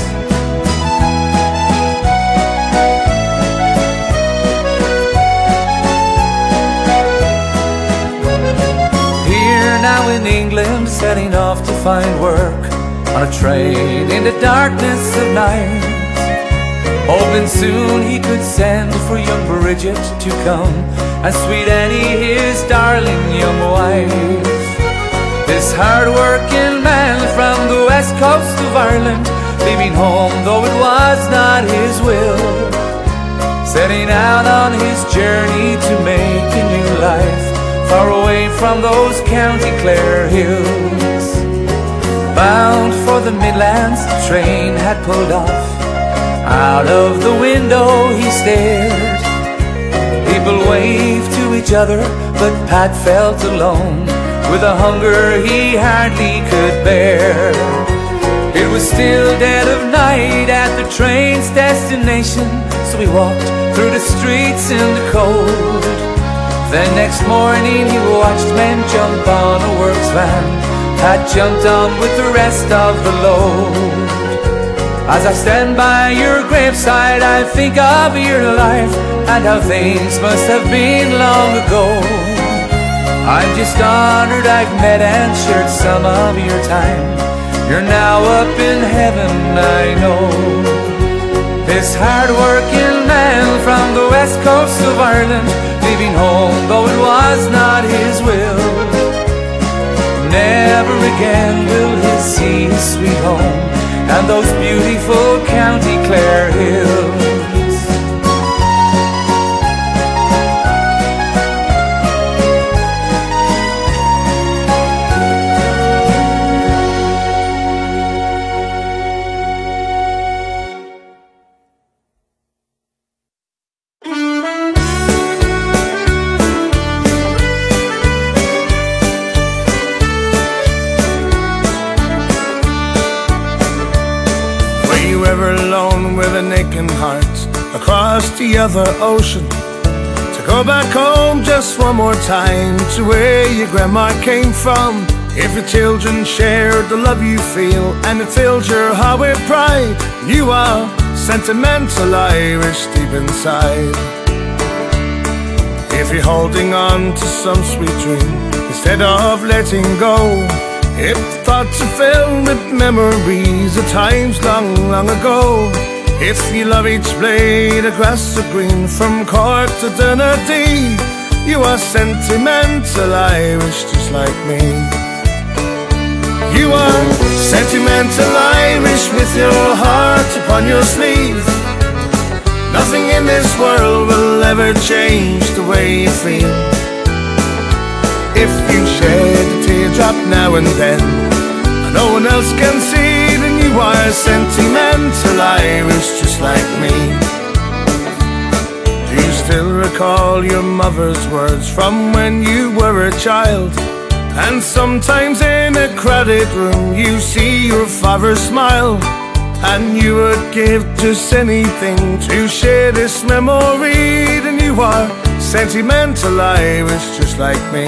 Here now in England, setting off to find work on a train in the darkness of night, hoping soon he could send for young Bridget to come, and sweet Annie, his darling young wife. This hard-working man from the west coast of Ireland, leaving home though it was not his will, setting out on his journey to make a new life, far away from those County Clare hills. Bound for the Midlands, the train had pulled off. Out of the window he stared. People waved to each other, but Pat felt alone, with a hunger he hardly could bear. It was still dead of night at the train's destination, so he walked through the streets in the cold. Then next morning he watched men jump on a works van. Pat jumped on with the rest of the load. As I stand by your graveside, I think of your life and how things must have been long ago. I'm just honored I've met and shared some of your time. You're now up in heaven, I know. This hard-working man from the west coast of Ireland, leaving home though it was not his will, never again will he see his sweet home. And and those beautiful County Clare hills. Across the other ocean to go back home just one more time to where your grandma came from. If your children shared the love you feel and it fills your heart with pride, you are sentimental Irish deep inside. If you're holding on to some sweet dream instead of letting go, if thoughts are filled with memories of times long, long ago, if you love each blade of grass of green from Cork to Donaghadee, you are sentimental Irish just like me. You are sentimental Irish with your heart upon your sleeve. Nothing in this world will ever change the way you feel. If you shed a teardrop now and then and no one else can see, then you are sentimental Irish just like me. Do you still recall your mother's words from when you were a child? And sometimes in a crowded room you see your father smile, and you would give just anything to share this memory. Then you are sentimental Irish just like me.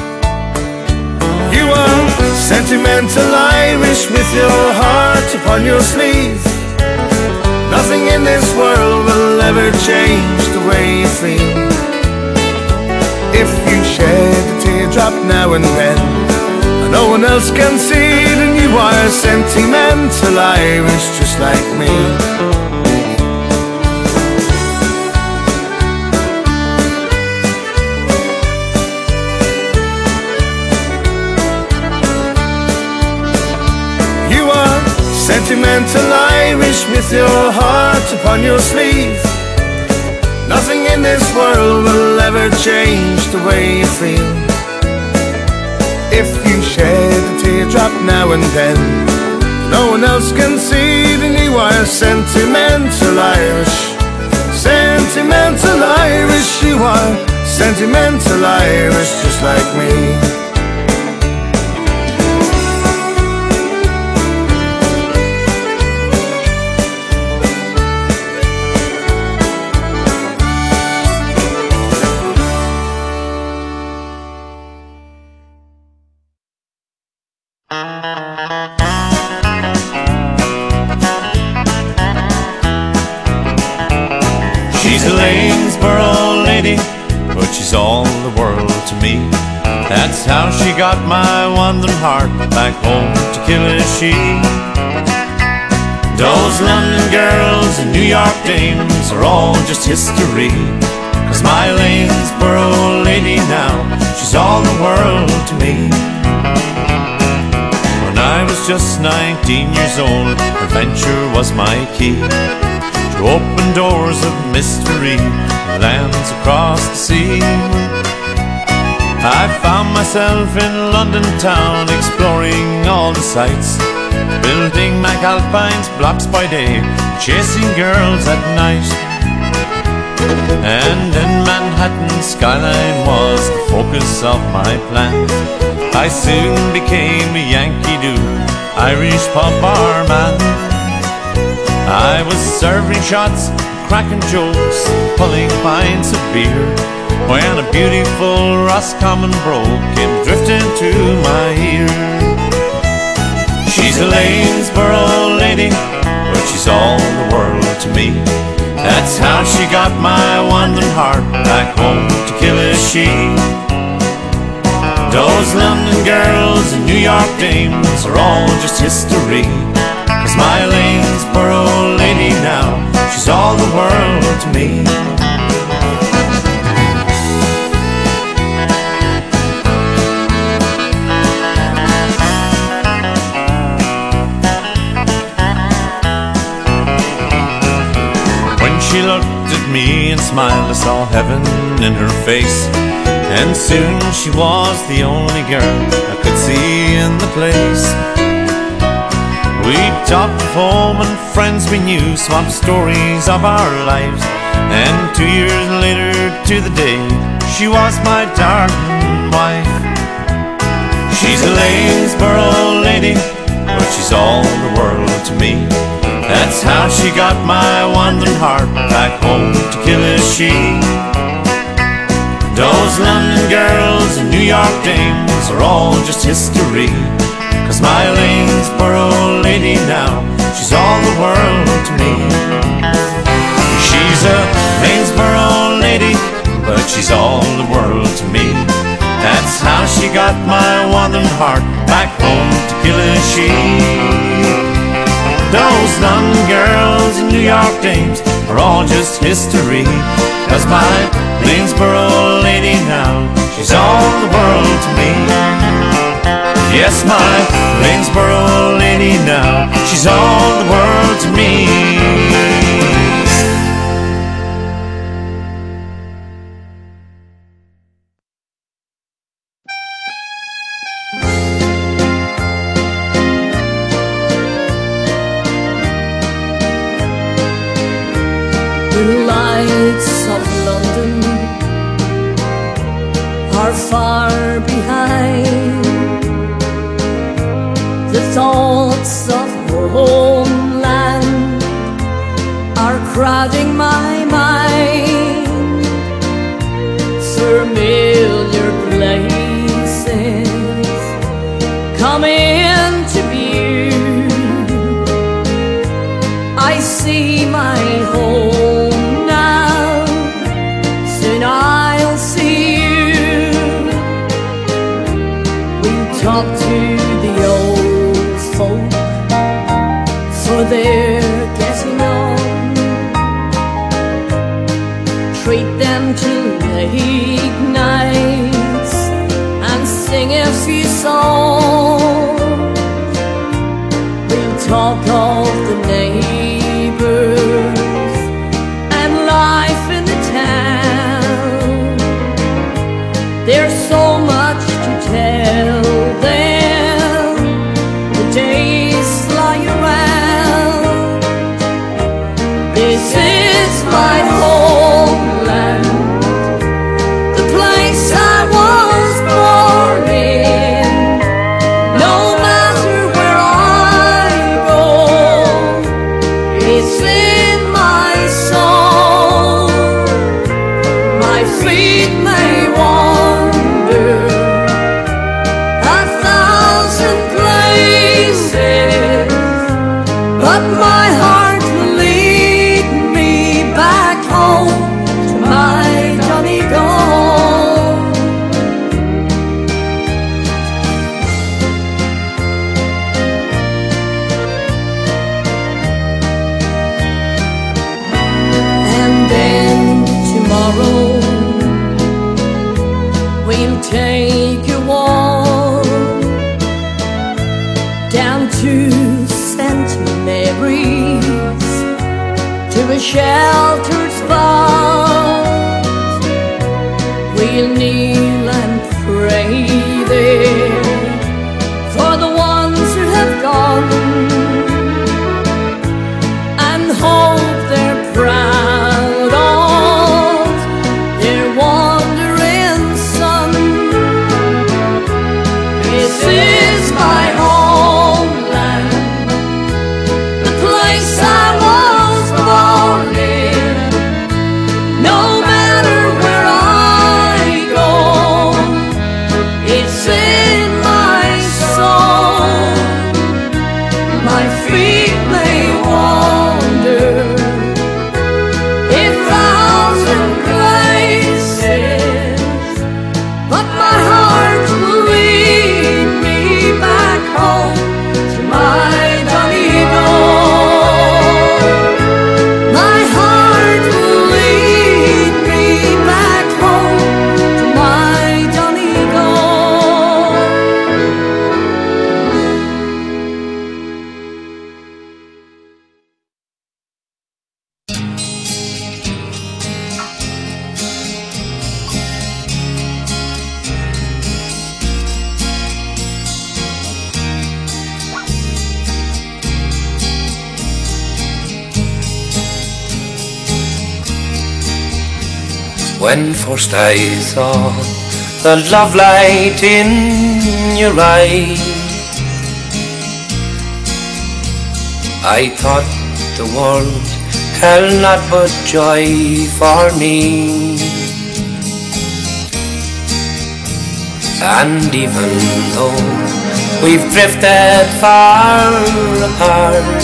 You are sentimental Irish with your heart upon your sleeve. Nothing in this world will ever change the way you feel. If you shed a teardrop now and then and no one else can see, then you are sentimental Irish just like me. Sentimental Irish with your heart upon your sleeve. Nothing in this world will ever change the way you feel. If you shed a teardrop now and then no one else can see, then you are sentimental Irish. Sentimental Irish, you are sentimental Irish just like me. She's a Lanesborough lady, but she's all the world to me. That's how she got my wandering heart back home to Killashee. Those London girls and New York dames are all just history, 'cause my Lanesborough lady now, she's all the world to me. When I was just 19 years old, adventure was my key to open doors of mystery, lands across the sea. I found myself in London town, exploring all the sights, building McAlpine's blocks by day, chasing girls at night. And in Manhattan skyline was the focus of my plan. I soon became a Yankee dude, Irish pub barman. I was serving shots, cracking jokes, pulling pints of beer, when a beautiful Roscommon brogue came drifting to my ear. She's a Lanesborough lady, but she's all the world to me. That's how she got my wandering heart back home to Killashee. Those London girls and New York dames are all just history, 'cause my Lanesborough lady now, she's all the world to me. at me and smiled. I saw heaven in her face, and soon she was the only girl I could see in the place. We talked of home and friends we knew, swapped stories of our lives, and 2 years later to the day, she was my darling wife. She's a Lanesborough lady, but she's all the world to me. That's how she got my wandering heart back home to Killashee. Those London girls and New York dames are all just history, 'cause my Lanesborough lady now, she's all the world to me. She's a Lanesborough lady, but she's all the world to me. That's how she got my wandering heart back home to Killashee. Those London girls and New York dames are all just history, 'cause my Lanesborough lady now, she's all the world to me. Yes, my Lanesborough lady now, she's all the world to me. The lights of London are far behind. The thoughts of homeland are crowding my mind. Familiar places come into view. I see my home now, soon I'll see you. We'll talk to the old folk, for they're getting on. Treat them to late nights and sing a few songs. We'll talk of the neighbors and life in the town. There's so much to tell them, the days fly around. This is my homeland, the place I was born in. No matter where I go, it's in my soul. My feet may wander 1,000 places, but my heart will lead me back home to my Donegal. And then tomorrow we'll take a walk down to St. Mary's, to a sheltered spot. We'll kneel and pray there for the ones who have gone, and hope they're proud of their wandering son. This is my homeland, the place I was born in. No matter where I go, it's in my When first I saw the love light in your eye, I thought the world held not but joy for me. And even though we've drifted far apart,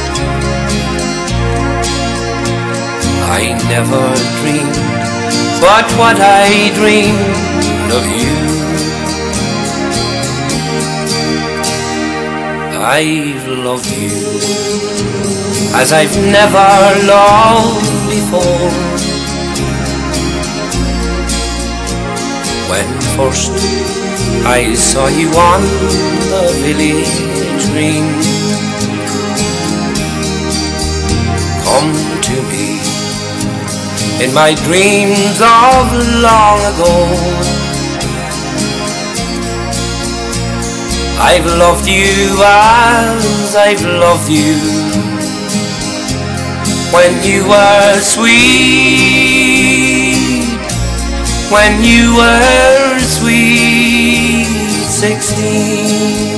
I never dreamed but what I dreamed of you. I've loved you as I've never loved before. When first I saw you on the village green, come to me in my dreams of long ago. I've loved you as I've loved you when you were sweet, when you were sweet 16.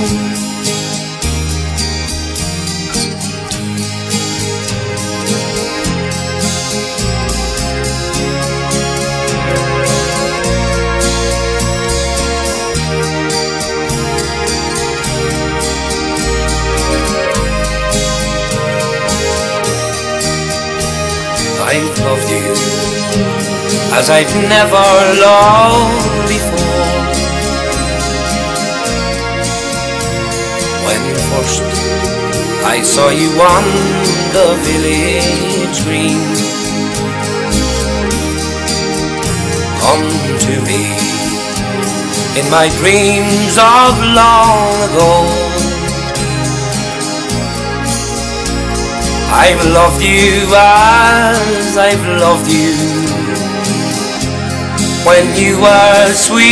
I've loved you as I've never loved before. When first I saw you on the village green, come to me in my dreams of long ago. I've loved you as I've loved you when you were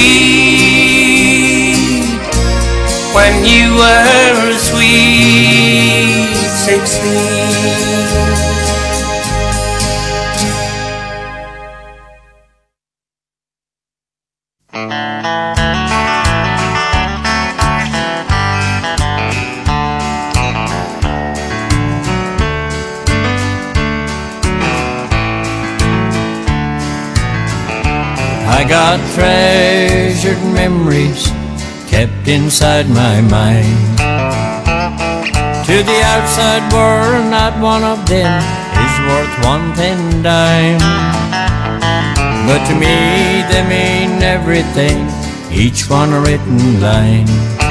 sweet, when you were sweet 16. I got treasured memories kept inside my mind. To the outside world, not one of them is worth 1 dime. But to me, they mean everything, each one a written line.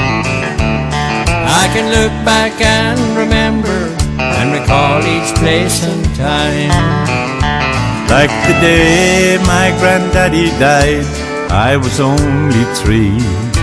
I can look back and remember and recall each place and time. Like the day my granddaddy died, I was only 3.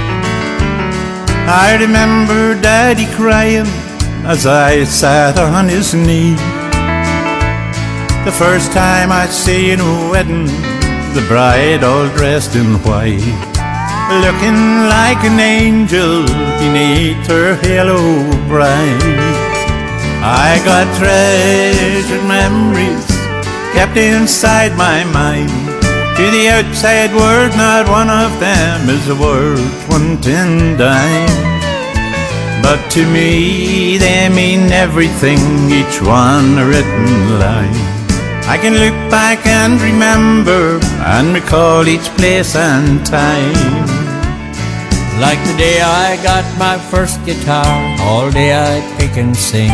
I remember Daddy crying as I sat on his knee. The first time I seen a wedding, the bride all dressed in white, looking like an angel beneath her halo bright. I got treasured memories kept inside my mind. To the outside world, not one of them is worth 1 dime. But to me, they mean everything, each one a written line. I can look back and remember and recall each place and time. Like the day I got my first guitar, all day I'd pick and sing.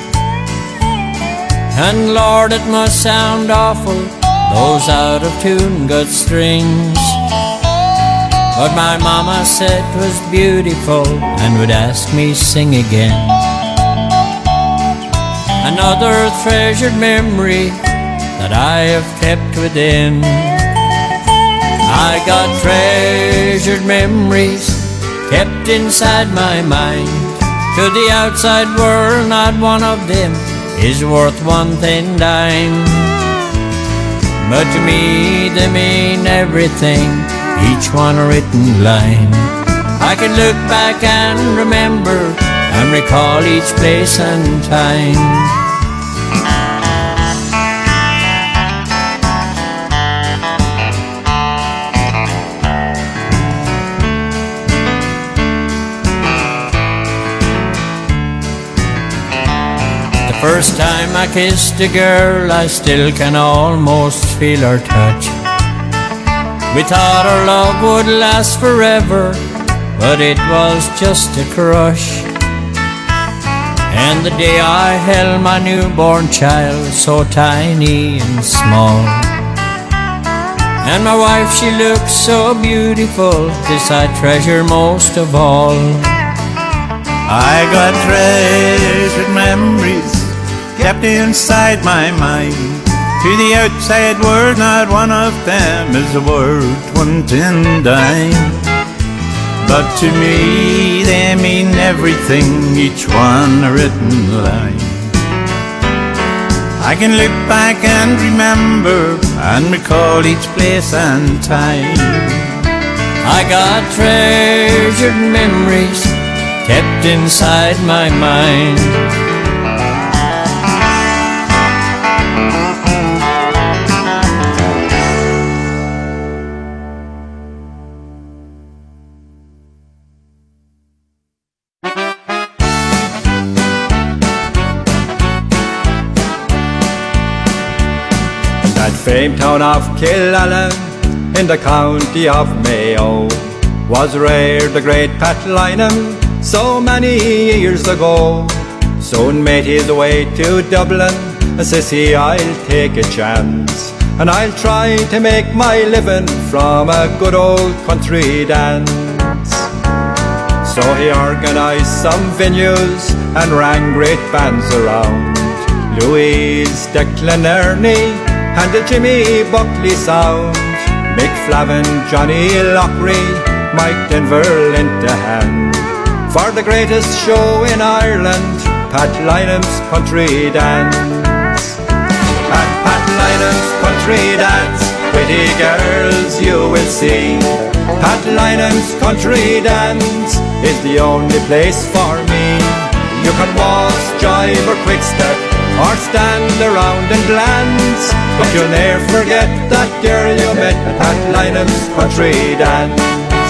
And Lord, it must sound awful, those out of tune gut strings. But my mama said 'twas beautiful and would ask me sing again. Another treasured memory that I have kept within. I got treasured memories kept inside my mind. To the outside world, not one of them is worth 1 dime. But to me, they mean everything, each one a written line. I can look back and remember and recall each place and time. first time I kissed a girl, I still can almost feel her touch. We thought our love would last forever, but it was just a crush. And the day I held my newborn child, so tiny and small, and my wife, she looked so beautiful, this I treasure most of all. I got treasured memories kept inside my mind. To the outside world, not one of them is worth 1 dime. But to me, they mean everything, each one a written line. I can look back and remember and recall each place and time. I got treasured memories kept inside my mind. That famed town of Killala in the county of Mayo was reared the great Pat Lynam so many years ago. Soon made his way to Dublin and says he, I'll take a chance and I'll try to make my living from a good old country dance. So he organised some venues and rang great bands around, Louise, Declan, Ernie and the Jimmy Buckley Sound, Mick Flavin, Johnny Lochry, Mike Denver lent a hand for the greatest show in Ireland, Pat Lynam's Country Dance. At Pat Lynam's Country Dance, pretty girls you will see. Pat Lynam's Country Dance is the only place for me. You can waltz, jive or quick step, or stand around and glance, but you'll ne'er forget that girl you met at Pat Lynam's Country Dance.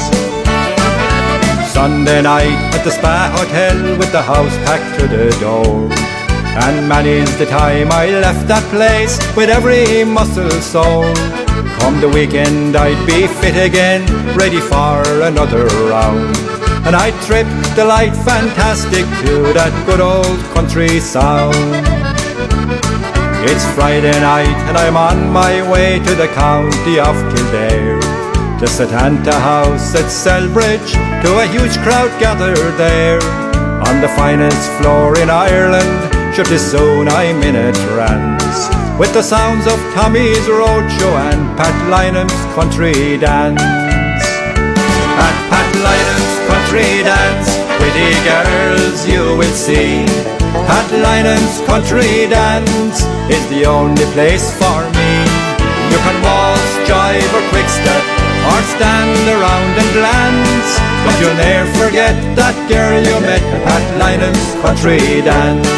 Sunday night at the Spa Hotel with the house packed to the door, and many's the time I left that place with every muscle sore. Come the weekend I'd be fit again, ready for another round, and I'd trip the light fantastic to that good old country sound. It's Friday night and I'm on my way to the county of Kildare, to Setanta House at Selbridge, to a huge crowd gathered there. On the finest floor in Ireland, sure 'tis soon I'm in a trance, with the sounds of Tommy's Roadshow and Pat Lynam's Country Dance. At Pat Lynam's Country Dance, pretty girls you will see. Pat Lynam's Country Dance is the only place for me. You can waltz, jive or quick step, or stand around and glance, but you'll ne'er forget that girl you met at Pat Lynam's Country Dance.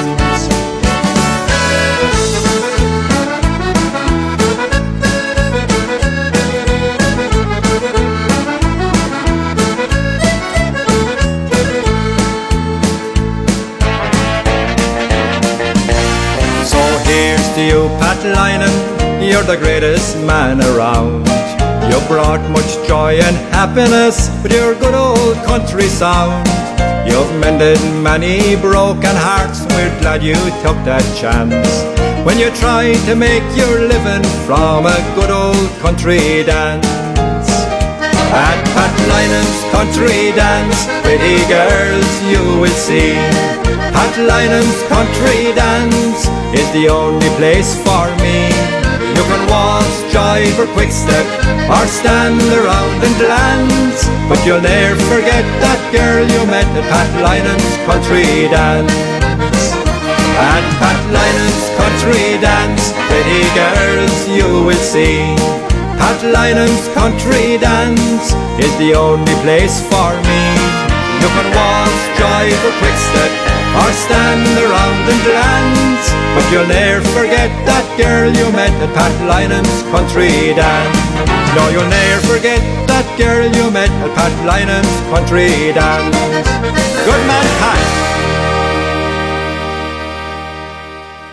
You, Pat Lynam, you're the greatest man around. You brought much joy and happiness with your good old country sound. You've mended many broken hearts, we're glad you took that chance when you tried to make your living from a good old country dance. At Pat Lynam's Country Dance, pretty girls you will see. Pat Lynam's Country Dance is the only place for me. You can waltz, jive or quick step, or stand around and glance, but you'll ne'er forget that girl you met at Pat Lynam's Country Dance. At Pat Lynam's Country Dance, pretty girls you will see. Pat Lynam's Country Dance is the only place for me. You can waltz, jive or quick step, or stand around and glance, but you'll ne'er forget that girl you met at Pat Lynam's Country Dance. No, you'll ne'er forget that girl you met at Pat Lynam's Country Dance. Good man, Pat.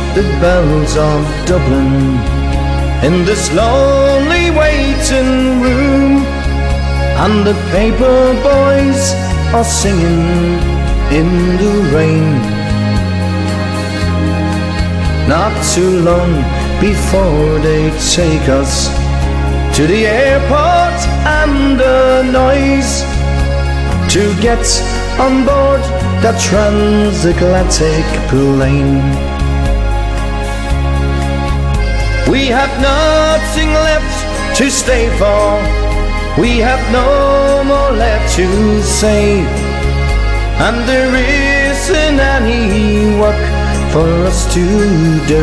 the bells of Dublin in this lonely waiting room, and the paper boys are singing in the rain. Not too long before they take us to the airport and the noise to get on board that transatlantic plane. We have nothing left to stay for, we have no more left to say, and there isn't any work for us to do.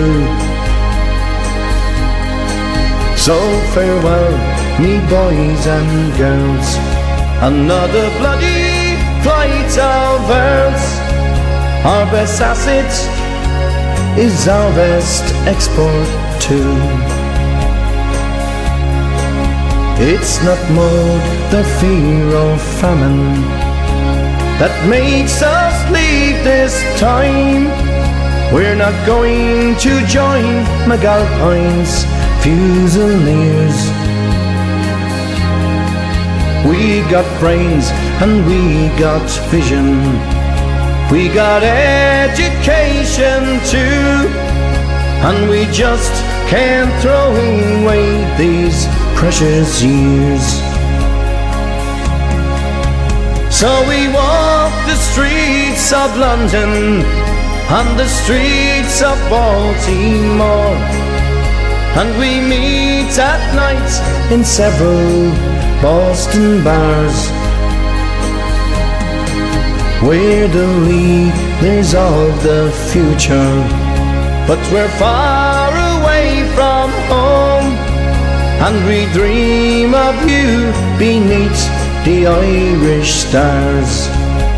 So farewell, me boys and girls, another bloody flight of ours. Our best asset is our best export too. It's not more the fear of famine that makes us leave this time. We're not going to join McAlpine's Fusiliers. We got brains and we got vision, we got education too, and we just can't throw away these precious years. So we walk the streets of London and the streets of Baltimore, and we meet at night in several Boston bars. We're the leaders of the future, but we're far away from home, and we dream of you beneath the Irish stars.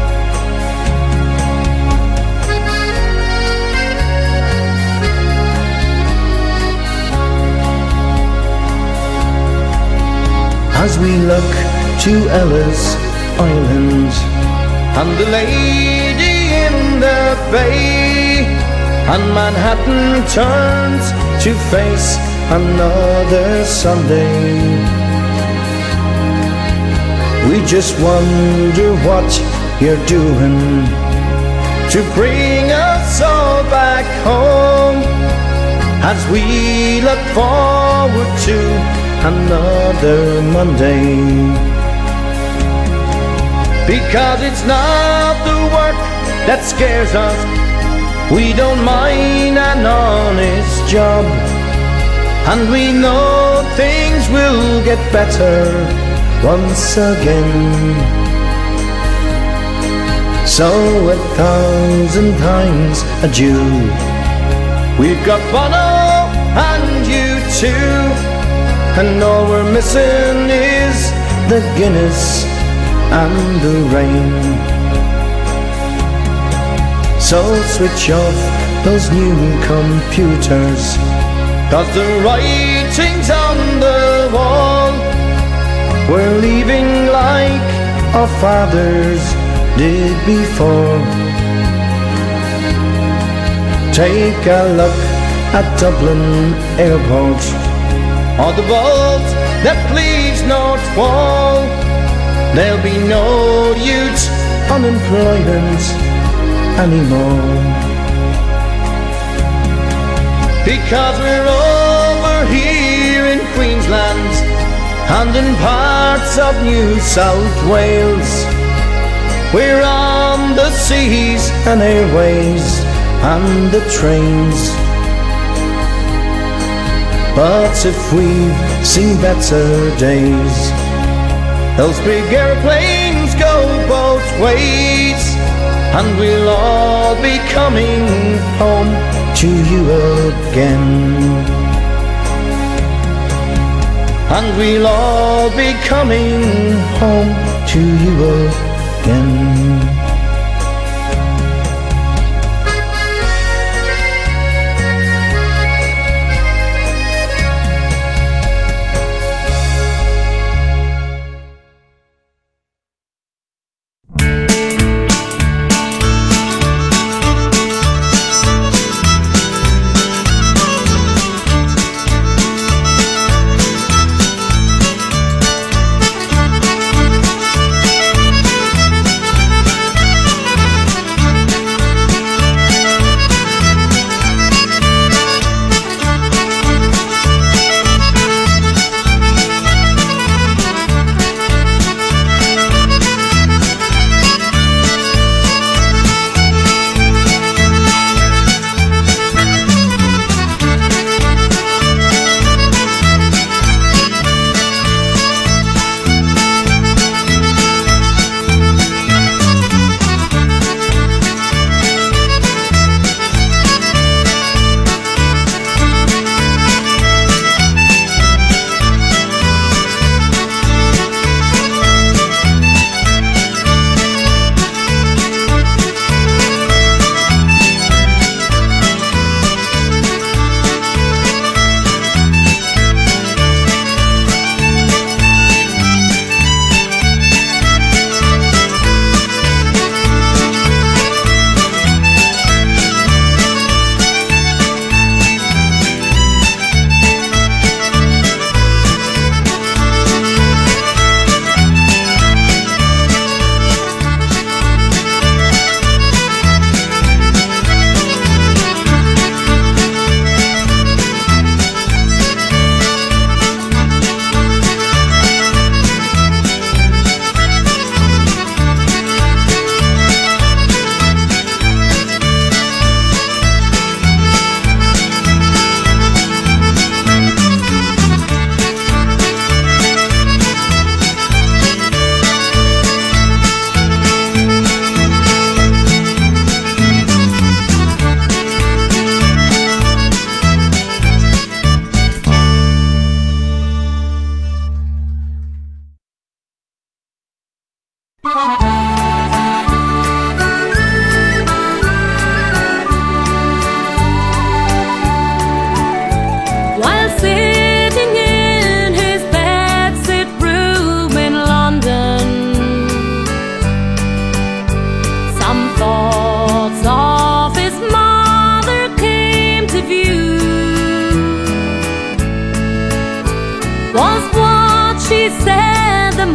As we look to Ellis Island and the lady in the bay, and Manhattan turns to face another Sunday, we just wonder what you're doing to bring us all back home, as we look forward to another Monday. Because it's not the work that scares us, we don't mind an honest job, and we know things will get better once again. So 1,000 times adieu. We've got Bono and you too, and all we're missing is the Guinness and the rain. So switch off those new computers, 'cause the writing's on the wall. We're leaving like our fathers did before. Take a look at Dublin Airport, or the vault that please not fall. There'll be no youth unemployment anymore, because we're over here in Queensland and in parts of New South Wales. We're on the seas and airways and the trains. But if we've seen better days, those big airplanes go both ways, and we'll all be coming home to you again. And we'll all be coming home to you again.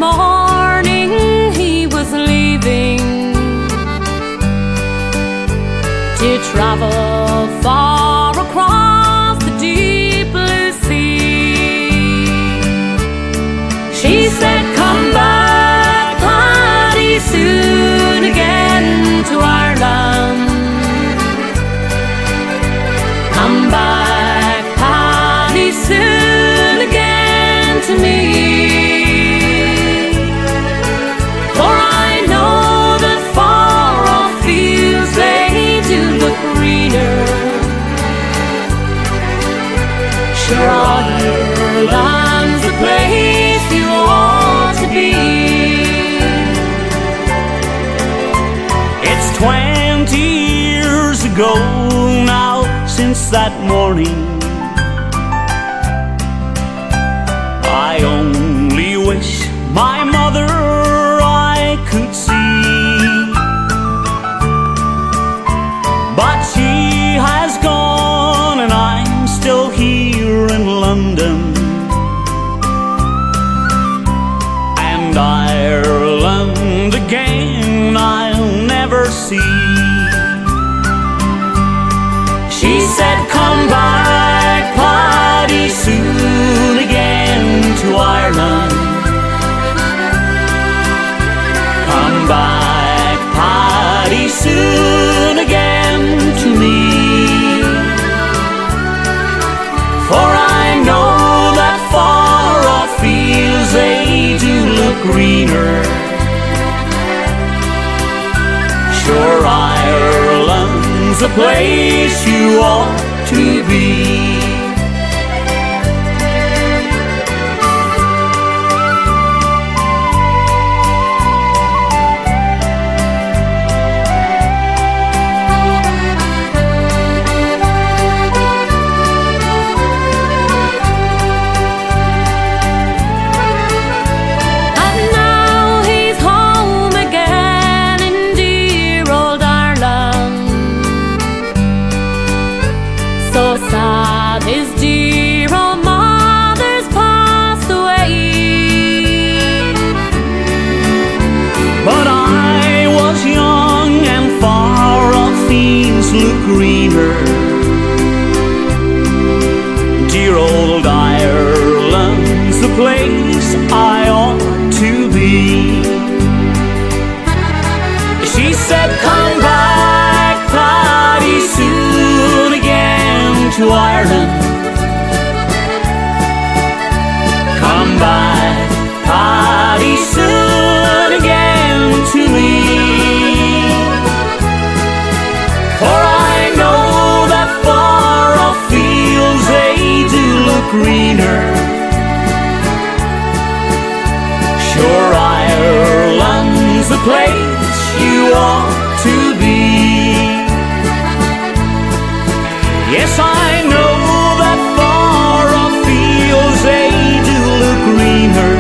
morning he was leaving to travel far across the deep blue sea. She said, "Come back, Paddy, soon again to Ireland. Come back, Paddy, soon again to me. For I know that far off fields they do look greener. Sure, Ireland's the place you ought to be." It's 20 years ago now since that morning. I only wish my mother I could see, but she has gone and I'm still here in London, and Ireland again I'll never see. She said, "Come back, Paddy, soon again to Ireland. Come back, Paddy, soon again to me. For I know that far off fields they do look greener. Sure, Ireland's the place you ought to be." Look greener. Dear old Ireland's the place I ought to be. She said, "Come back, Paddy, soon again to Ireland. Come back, Paddy, soon again to me. For I know that far off fields they do look greener. Sure, Ireland's the place you ought to be." Yes, I know that far off fields they do look greener.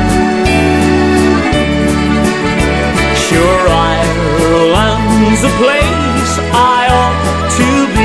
Sure, Ireland's the place I ought to be.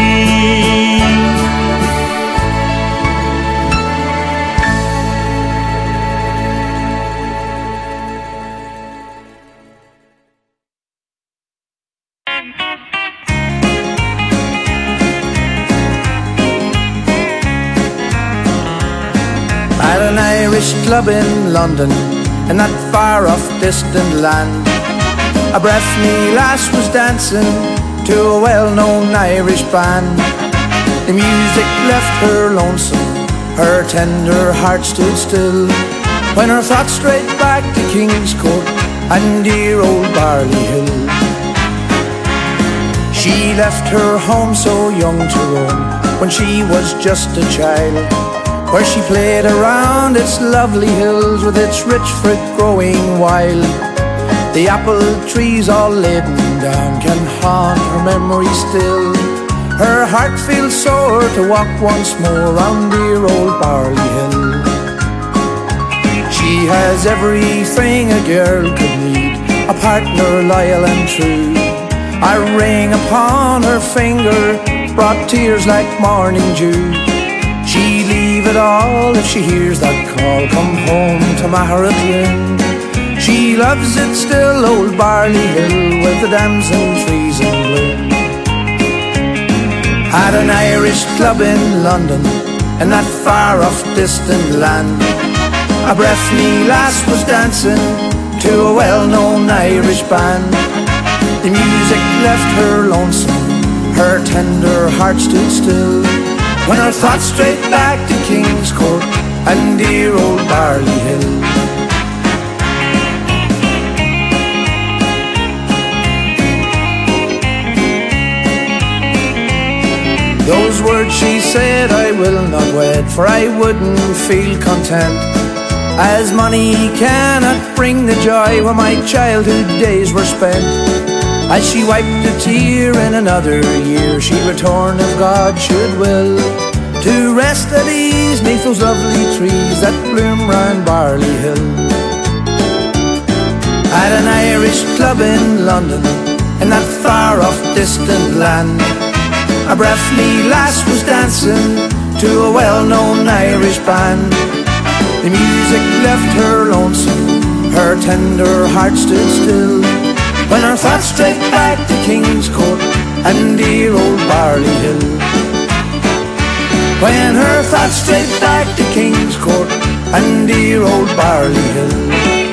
At an Irish club in London, in that far off distant land, a breathny lass was dancing to a well-known Irish band. The music left her lonesome, her tender heart stood still, when her thoughts strayed back to King's Court and dear old Barley Hill. She left her home so young to roam, when she was just a child, where she played around its lovely hills with its rich fruit growing wild. The apple trees all laden down can haunt her memory still. Her heart feels sore to walk once more round dear old Barley Hill. She has everything a girl could need, a partner loyal and true. A ring upon her finger brought tears like morning dew. She'd leave it all if she hears that call, come home to Maharadrin. She loves it still, old Barley Hill, with the dams and trees in blue. At an Irish club in London, in that far-off distant land, a Breffni lass was dancing to a well-known Irish band. The music left her lonesome, her tender heart stood still, when her thoughts strayed back to King's Court and dear old Barley Hill. Those words she said, I will not wed, for I wouldn't feel content, as money cannot bring the joy where my childhood days were spent. As she wiped a tear in another year, she'd return if God should will, to rest at ease neath those lovely trees that bloom round Barley Hill. At an Irish club in London, in that far-off distant land, a Breffni lass was dancing to a well-known Irish band. The music left her lonesome, her tender heart stood still, when her thoughts strayed back to King's Court and dear old Barley Hill. When her thoughts strayed back to King's Court and dear old Barley Hill.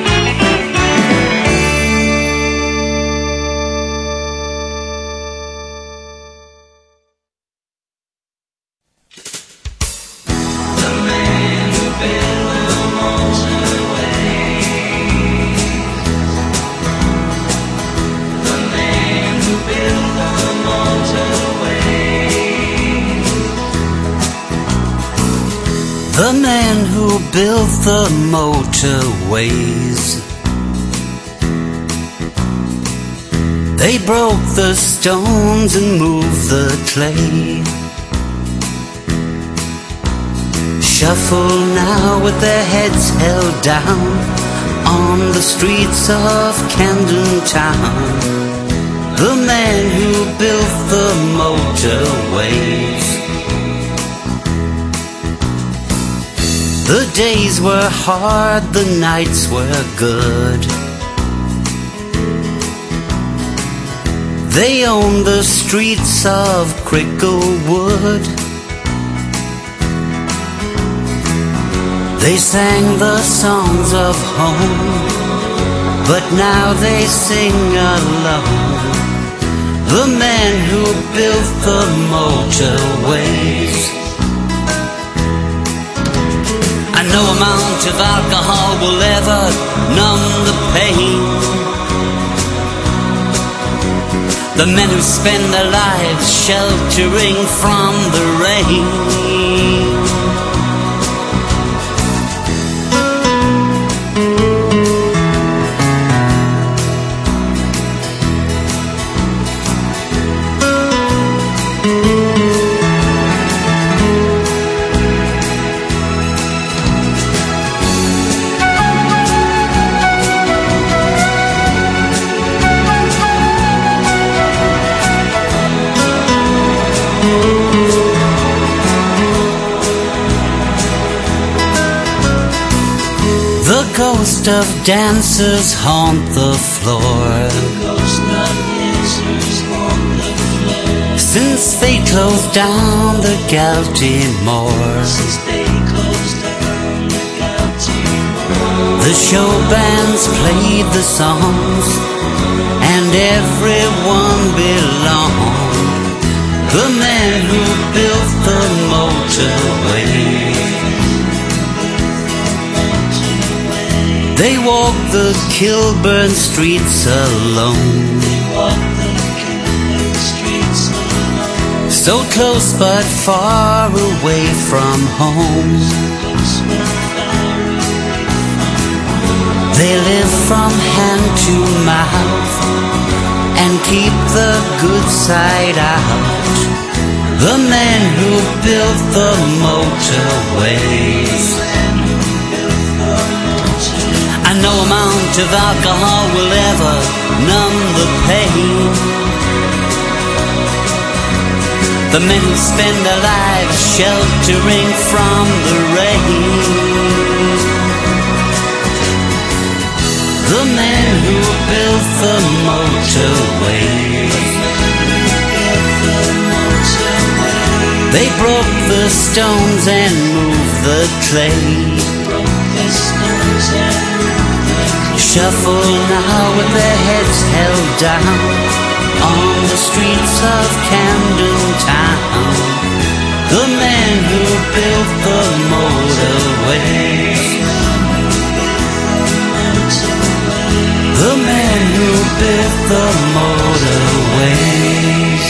The man who built the motorways, they broke the stones and moved the clay. Shuffle now with their heads held down on the streets of Camden Town. The man who built the motorways. The days were hard, the nights were good. They owned the streets of Cricklewood. They sang the songs of home, but now they sing alone. The man who built the motorways. No amount of alcohol will ever numb the pain. The men who spend their lives sheltering from the rain. The ghost of dancers haunt the floor. Since they closed down the Galtymore. The show bands played the songs and everyone belonged. The man who built the motorway. They walk the Kilburn streets alone. So close but far away from home. They live from hand to mouth and keep the good side out. The man who built the motorways. And no amount of alcohol will ever numb the pain. The men who spend their lives sheltering from the rain. The the stones and move the clay. Shuffle now with their heads held down on the streets of Camden Town. The man who built the motorway. The man who built the motorways.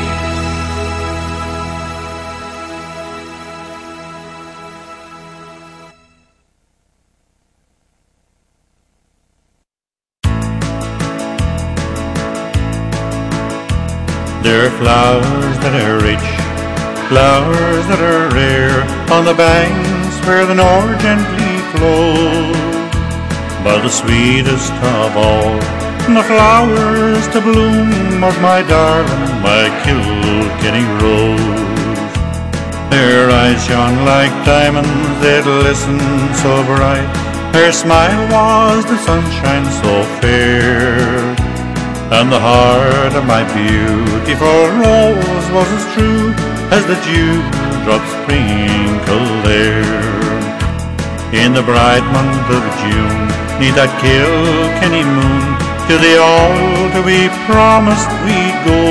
There are flowers that are rich, flowers that are rare, on the banks where the Nore gently flows. But the sweetest of all, the flowers to bloom, was my darling, my Kilkenny rose. Her eyes shone like diamonds, they glistened so bright. Her smile was the sunshine so fair. And the heart of my beautiful rose was as true as the dewdrops sprinkled there. In the bright month of June, 'neath that Kilkenny moon, to the altar we promised we'd go.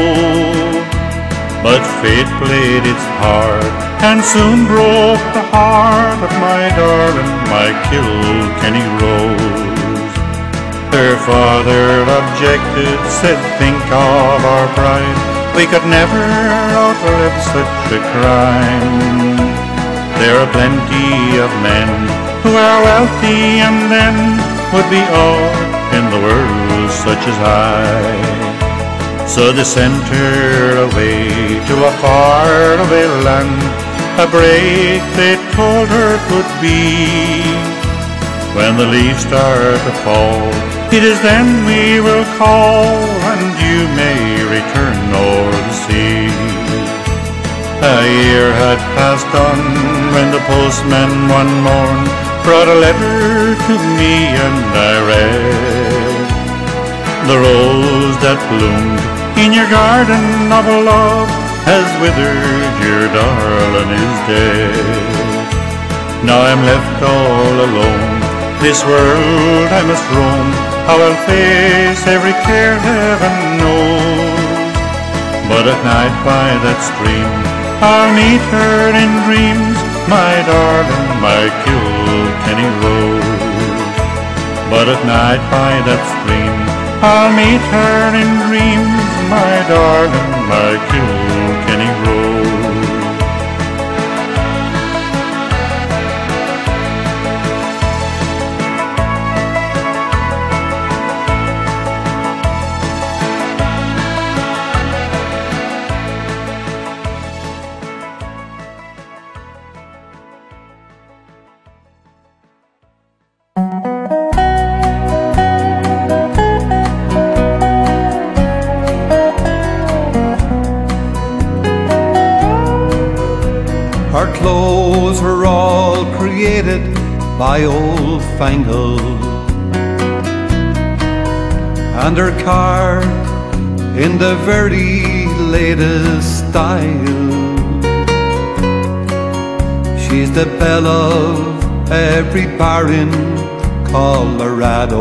But fate played its part and soon broke the heart of my darling, my Kilkenny rose. Her father objected, said, think of our pride, we could never outlive such a crime. There are plenty of men who are wealthy and then would be all in the world such as I. So they sent her away to a faraway land, a break they told her could be. When the leaves start to fall, it is then we will call, and you may return o'er the sea. A year had passed on when the postman one morn brought a letter to me, and I read, the rose that bloomed in your garden of love has withered, your darling is dead. Now I'm left all alone, this world I must roam, how I'll face every care heaven knows. But at night by that stream I'll meet her in dreams, my darling, my Kilkenny rose. But at night by that stream I'll meet her in dreams, my darling, my Kilkenny rose. Our clothes were all created by Old Fangled, and her car in the very latest style. She's the belle of every bar in Colorado.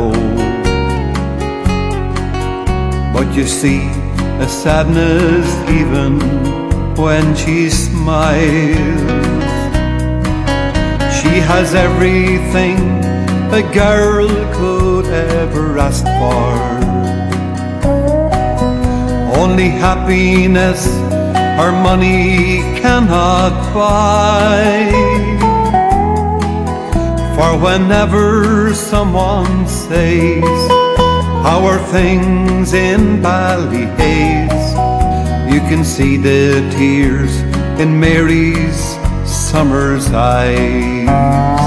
But you see a sadness even when she smiles. She has everything a girl could ever ask for, only happiness our money cannot buy. For whenever someone says, how are things in Ballyhaise, you can see the tears in Mary's summer's eyes.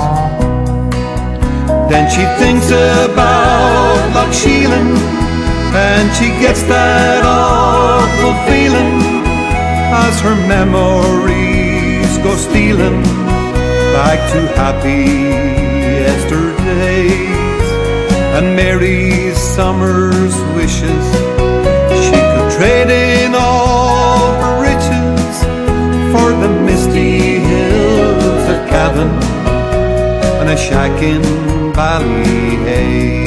Then she thinks about Loch Sheelin, and she gets that awful feeling as her memories go stealing back to happy yesterdays. And Mary's summer's wishes, she could trade in all her riches for the misty shack in Ballyhaise.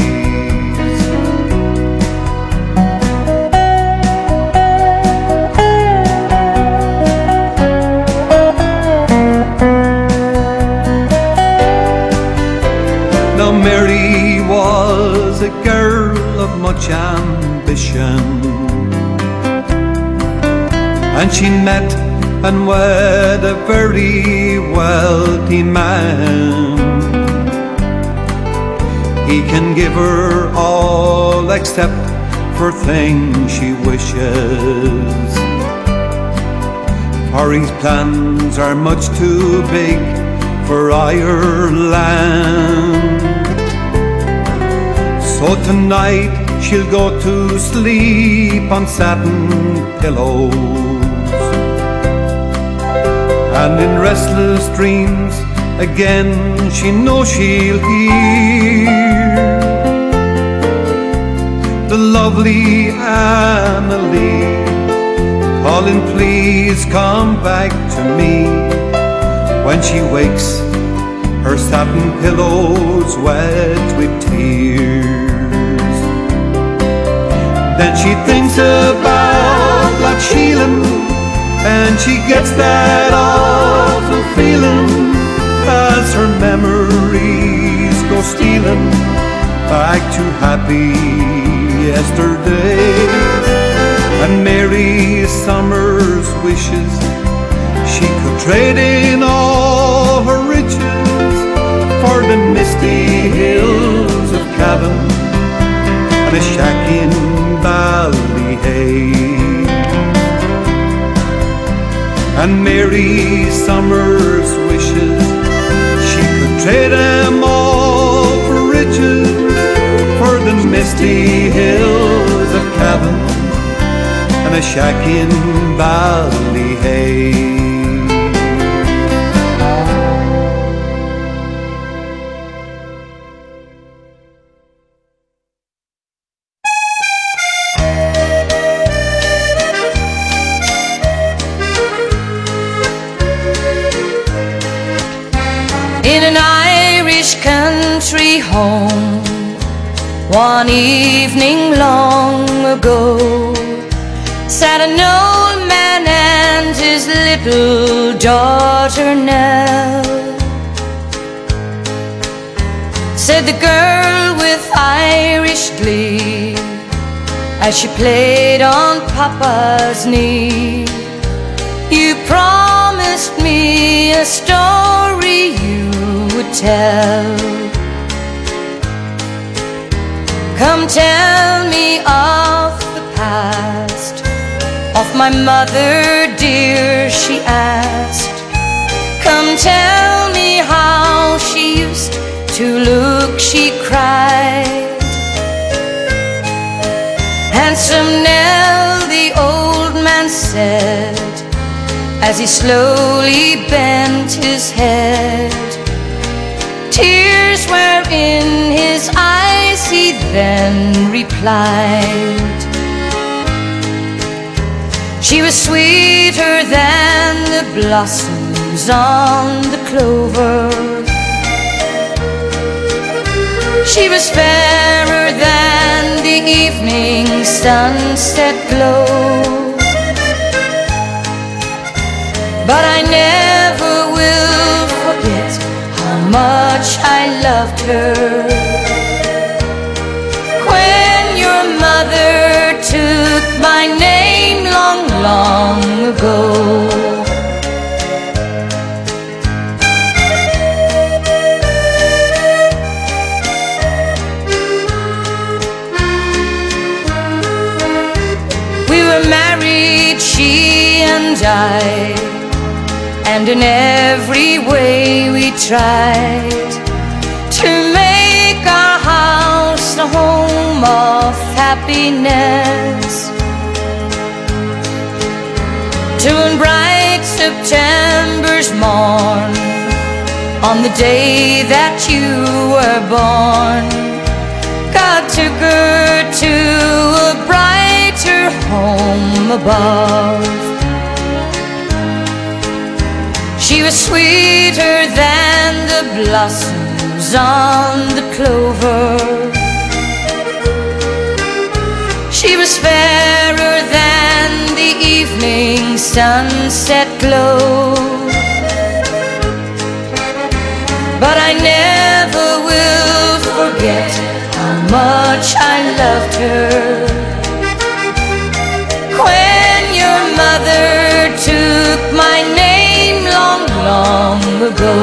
Now Mary was a girl of much ambition, and she met and wed a very wealthy man. He can give her all except for things she wishes, for his plans are much too big for Ireland. So tonight she'll go to sleep on satin pillows, and in restless dreams again she knows she'll hear the lovely Annalie calling, please come back to me. When she wakes, her satin pillows wet with tears. Then she thinks about Black Sheelan, and she gets that awful feeling as her memories go stealing back to happy yesterday. And Mary Summers wishes she could trade in all her riches for the misty hills of Cavan and a shack in Ballyhaise. And Mary Summers wishes she could trade them all for riches for the misty hills of Cavan and a shack in Ballyhaise. In an Irish country home, one evening long ago, sat an old man and his little daughter Nell. Said the girl with Irish glee, as she played on Papa's knee, you promised me a story you would tell. Come tell me of the past, of my mother dear, she asked. Come tell me how she used to look, she cried. Handsome Nell, the old man said, as he slowly bent his head. Tears were in his eyes, he then replied. She was sweeter than the blossoms on the clover. She was fairer than the evening sunset glow. But I never will forget how much I loved her. When your mother took my name long, long ago. We were married, she and I, and in every way we tried to make our house a home of happiness. Till one bright September's morn, on the day that you were born, God took her to a brighter home above. She was sweeter than the blossoms hands on the clover. She was fairer than the evening sunset glow, but I never will forget how much I loved her. When your mother took my name long, long ago,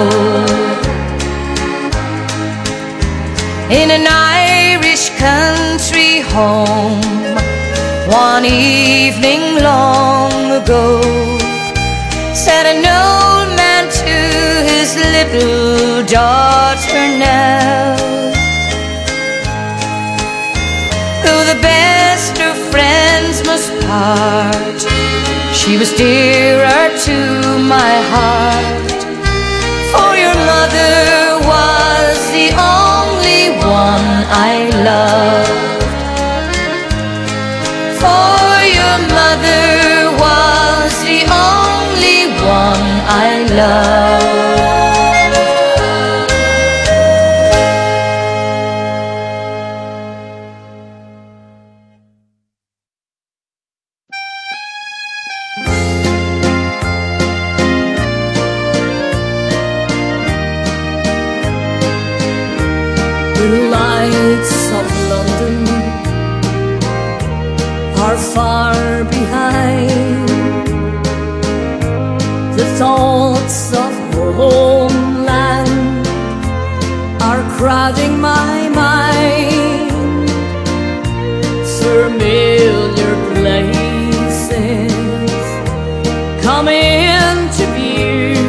in an Irish country home, one evening long ago, said an old man to his little daughter now, though the best of friends must part, she was dearer to my heart. For your mother was the only one I loved. For your mother was the only one I loved. The lights of London are far behind. The thoughts of her homeland are crowding my mind. Familiar places come into view.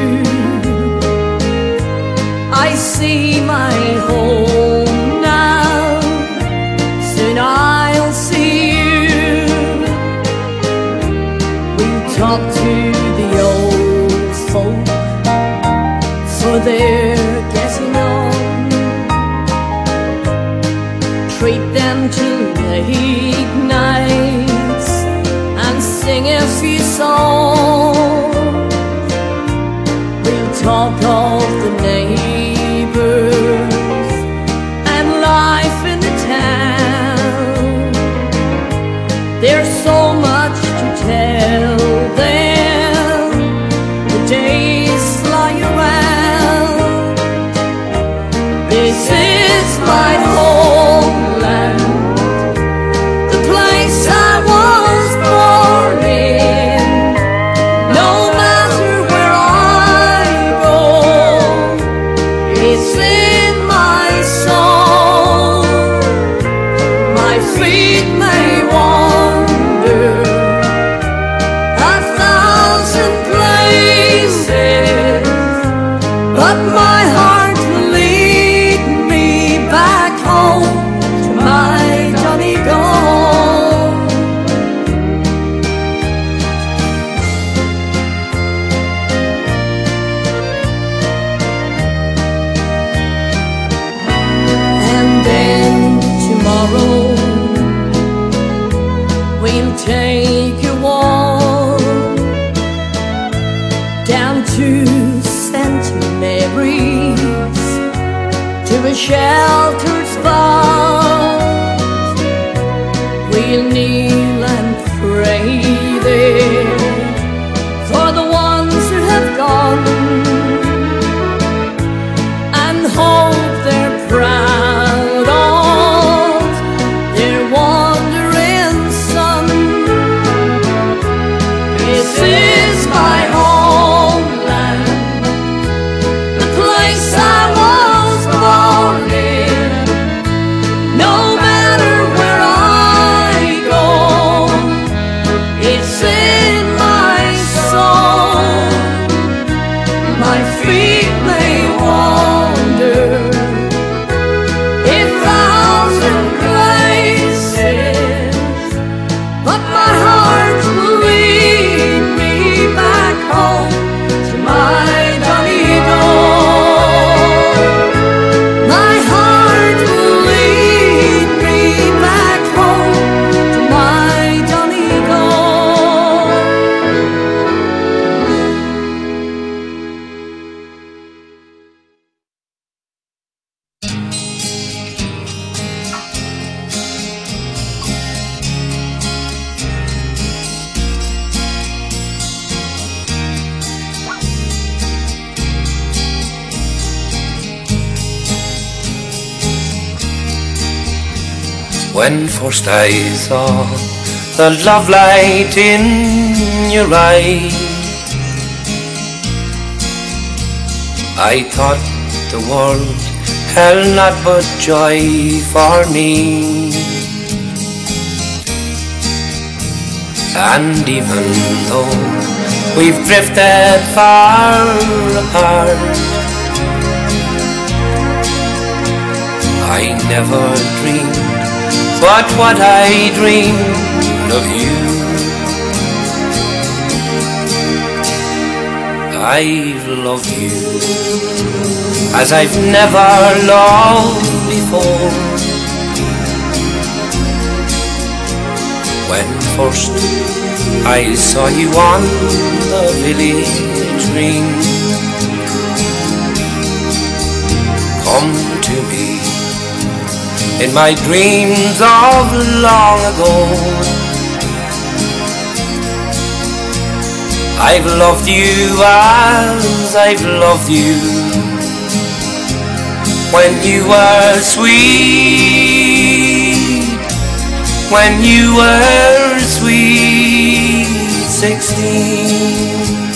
I see my home now, soon I'll see you. We'll talk to the old folk, for they're getting on. Treat them to late nights and sing a few songs. We'll talk of the neighbors and life in the town. There's so much to tell them. The days fly around. This is my homeland, the place I was born in. No matter where I go, it's in my soul. My feet may wander 1,000 places, but my heart will lead me back home to my Donegal. And then tomorrow we'll take a walk down to St. Mary's, to a sheltered spot. We'll kneel and pray there for the ones who have gone, and hope they're proud of their wandering son. This is my homeland, the place I was born in. When first I saw the love light in your eye, I thought the world held not but joy for me. And even though we've drifted far apart, I never dreamed but what I dreamed of you. I've loved you as I've never loved before. When first I saw you on the village green, come to me in my dreams of long ago. I've loved you as I've loved you when you were sweet, when you were sweet 16.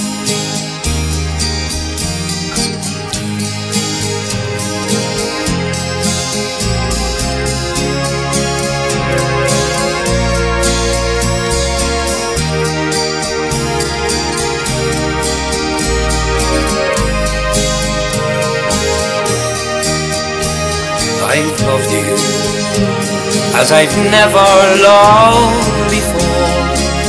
I've loved you as I've never loved before.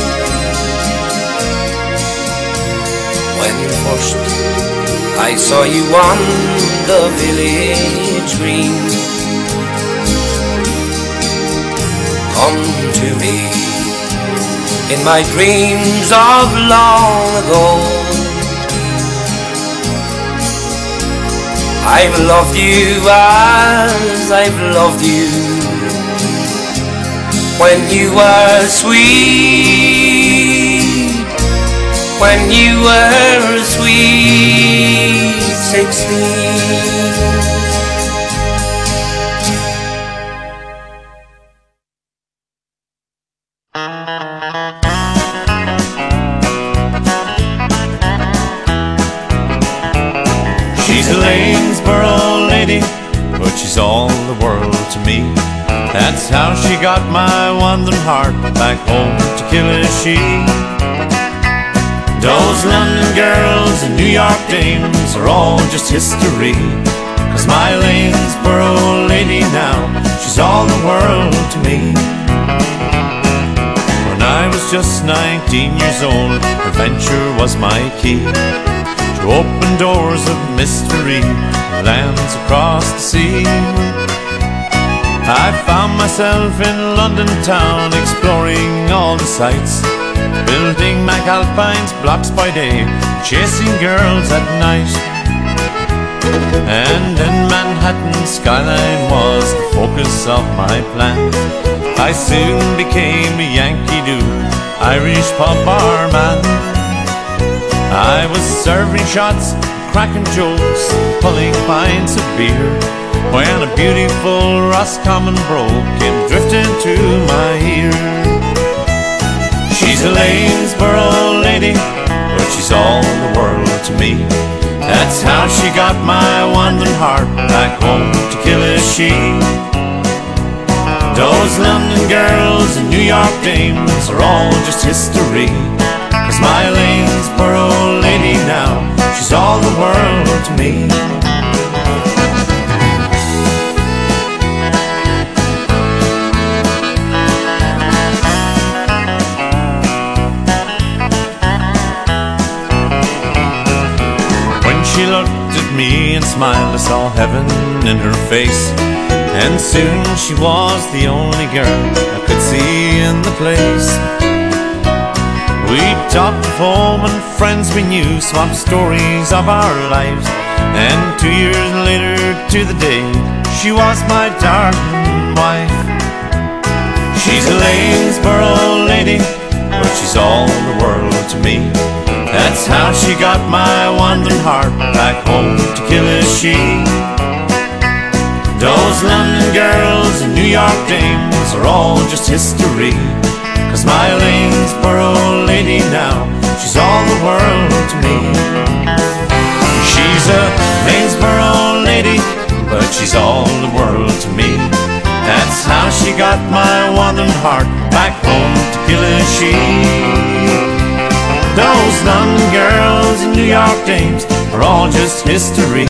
When first I saw you on the village green, come to me in my dreams of long ago. I've loved you as I've loved you when you were sweet, when you were sweet 16. She's a Lanesboro lady, but she's all the world to me. That's how she got my wandering heart back home to Killashee. Those London girls and New York dames are all just history, 'cause my Lanesboro lady now, she's all the world to me. When I was just 19 years old, adventure was my key to open doors of mystery, lands across the sea. I found myself in London town, exploring all the sights, building McAlpine's blocks by day, chasing girls at night. And in Manhattan skyline was the focus of my plan. I soon became a Yankee Doodle, Irish pub barman. I was serving shots, cracking jokes, pulling pints of beer, when a beautiful Roscommon brogue came drifting to my ear. She's a Lanesboro lady, but she's all the world to me. That's how she got my wandering heart back home to Killashee. Those London girls and New York dames are all just history, 'cause my Lanesboro lady now, she's all the world to me. When she looked at me and smiled, I saw heaven in her face, and soon she was the only girl I could see in the place. We talked of home and friends we knew, swapped stories of our lives, and 2 years later to the day, she was my darling wife. She's a Lanesboro lady, but she's all the world to me. That's how she got my wandering heart back home to Killashee. Those London girls and New York dames are all just history. 'Cause my Lanesboro lady now, she's all the world to me. She's a Lanesboro lady, but she's all the world to me. That's how she got my wandering heart back home to Killashee. Those London girls and New York dames are all just history.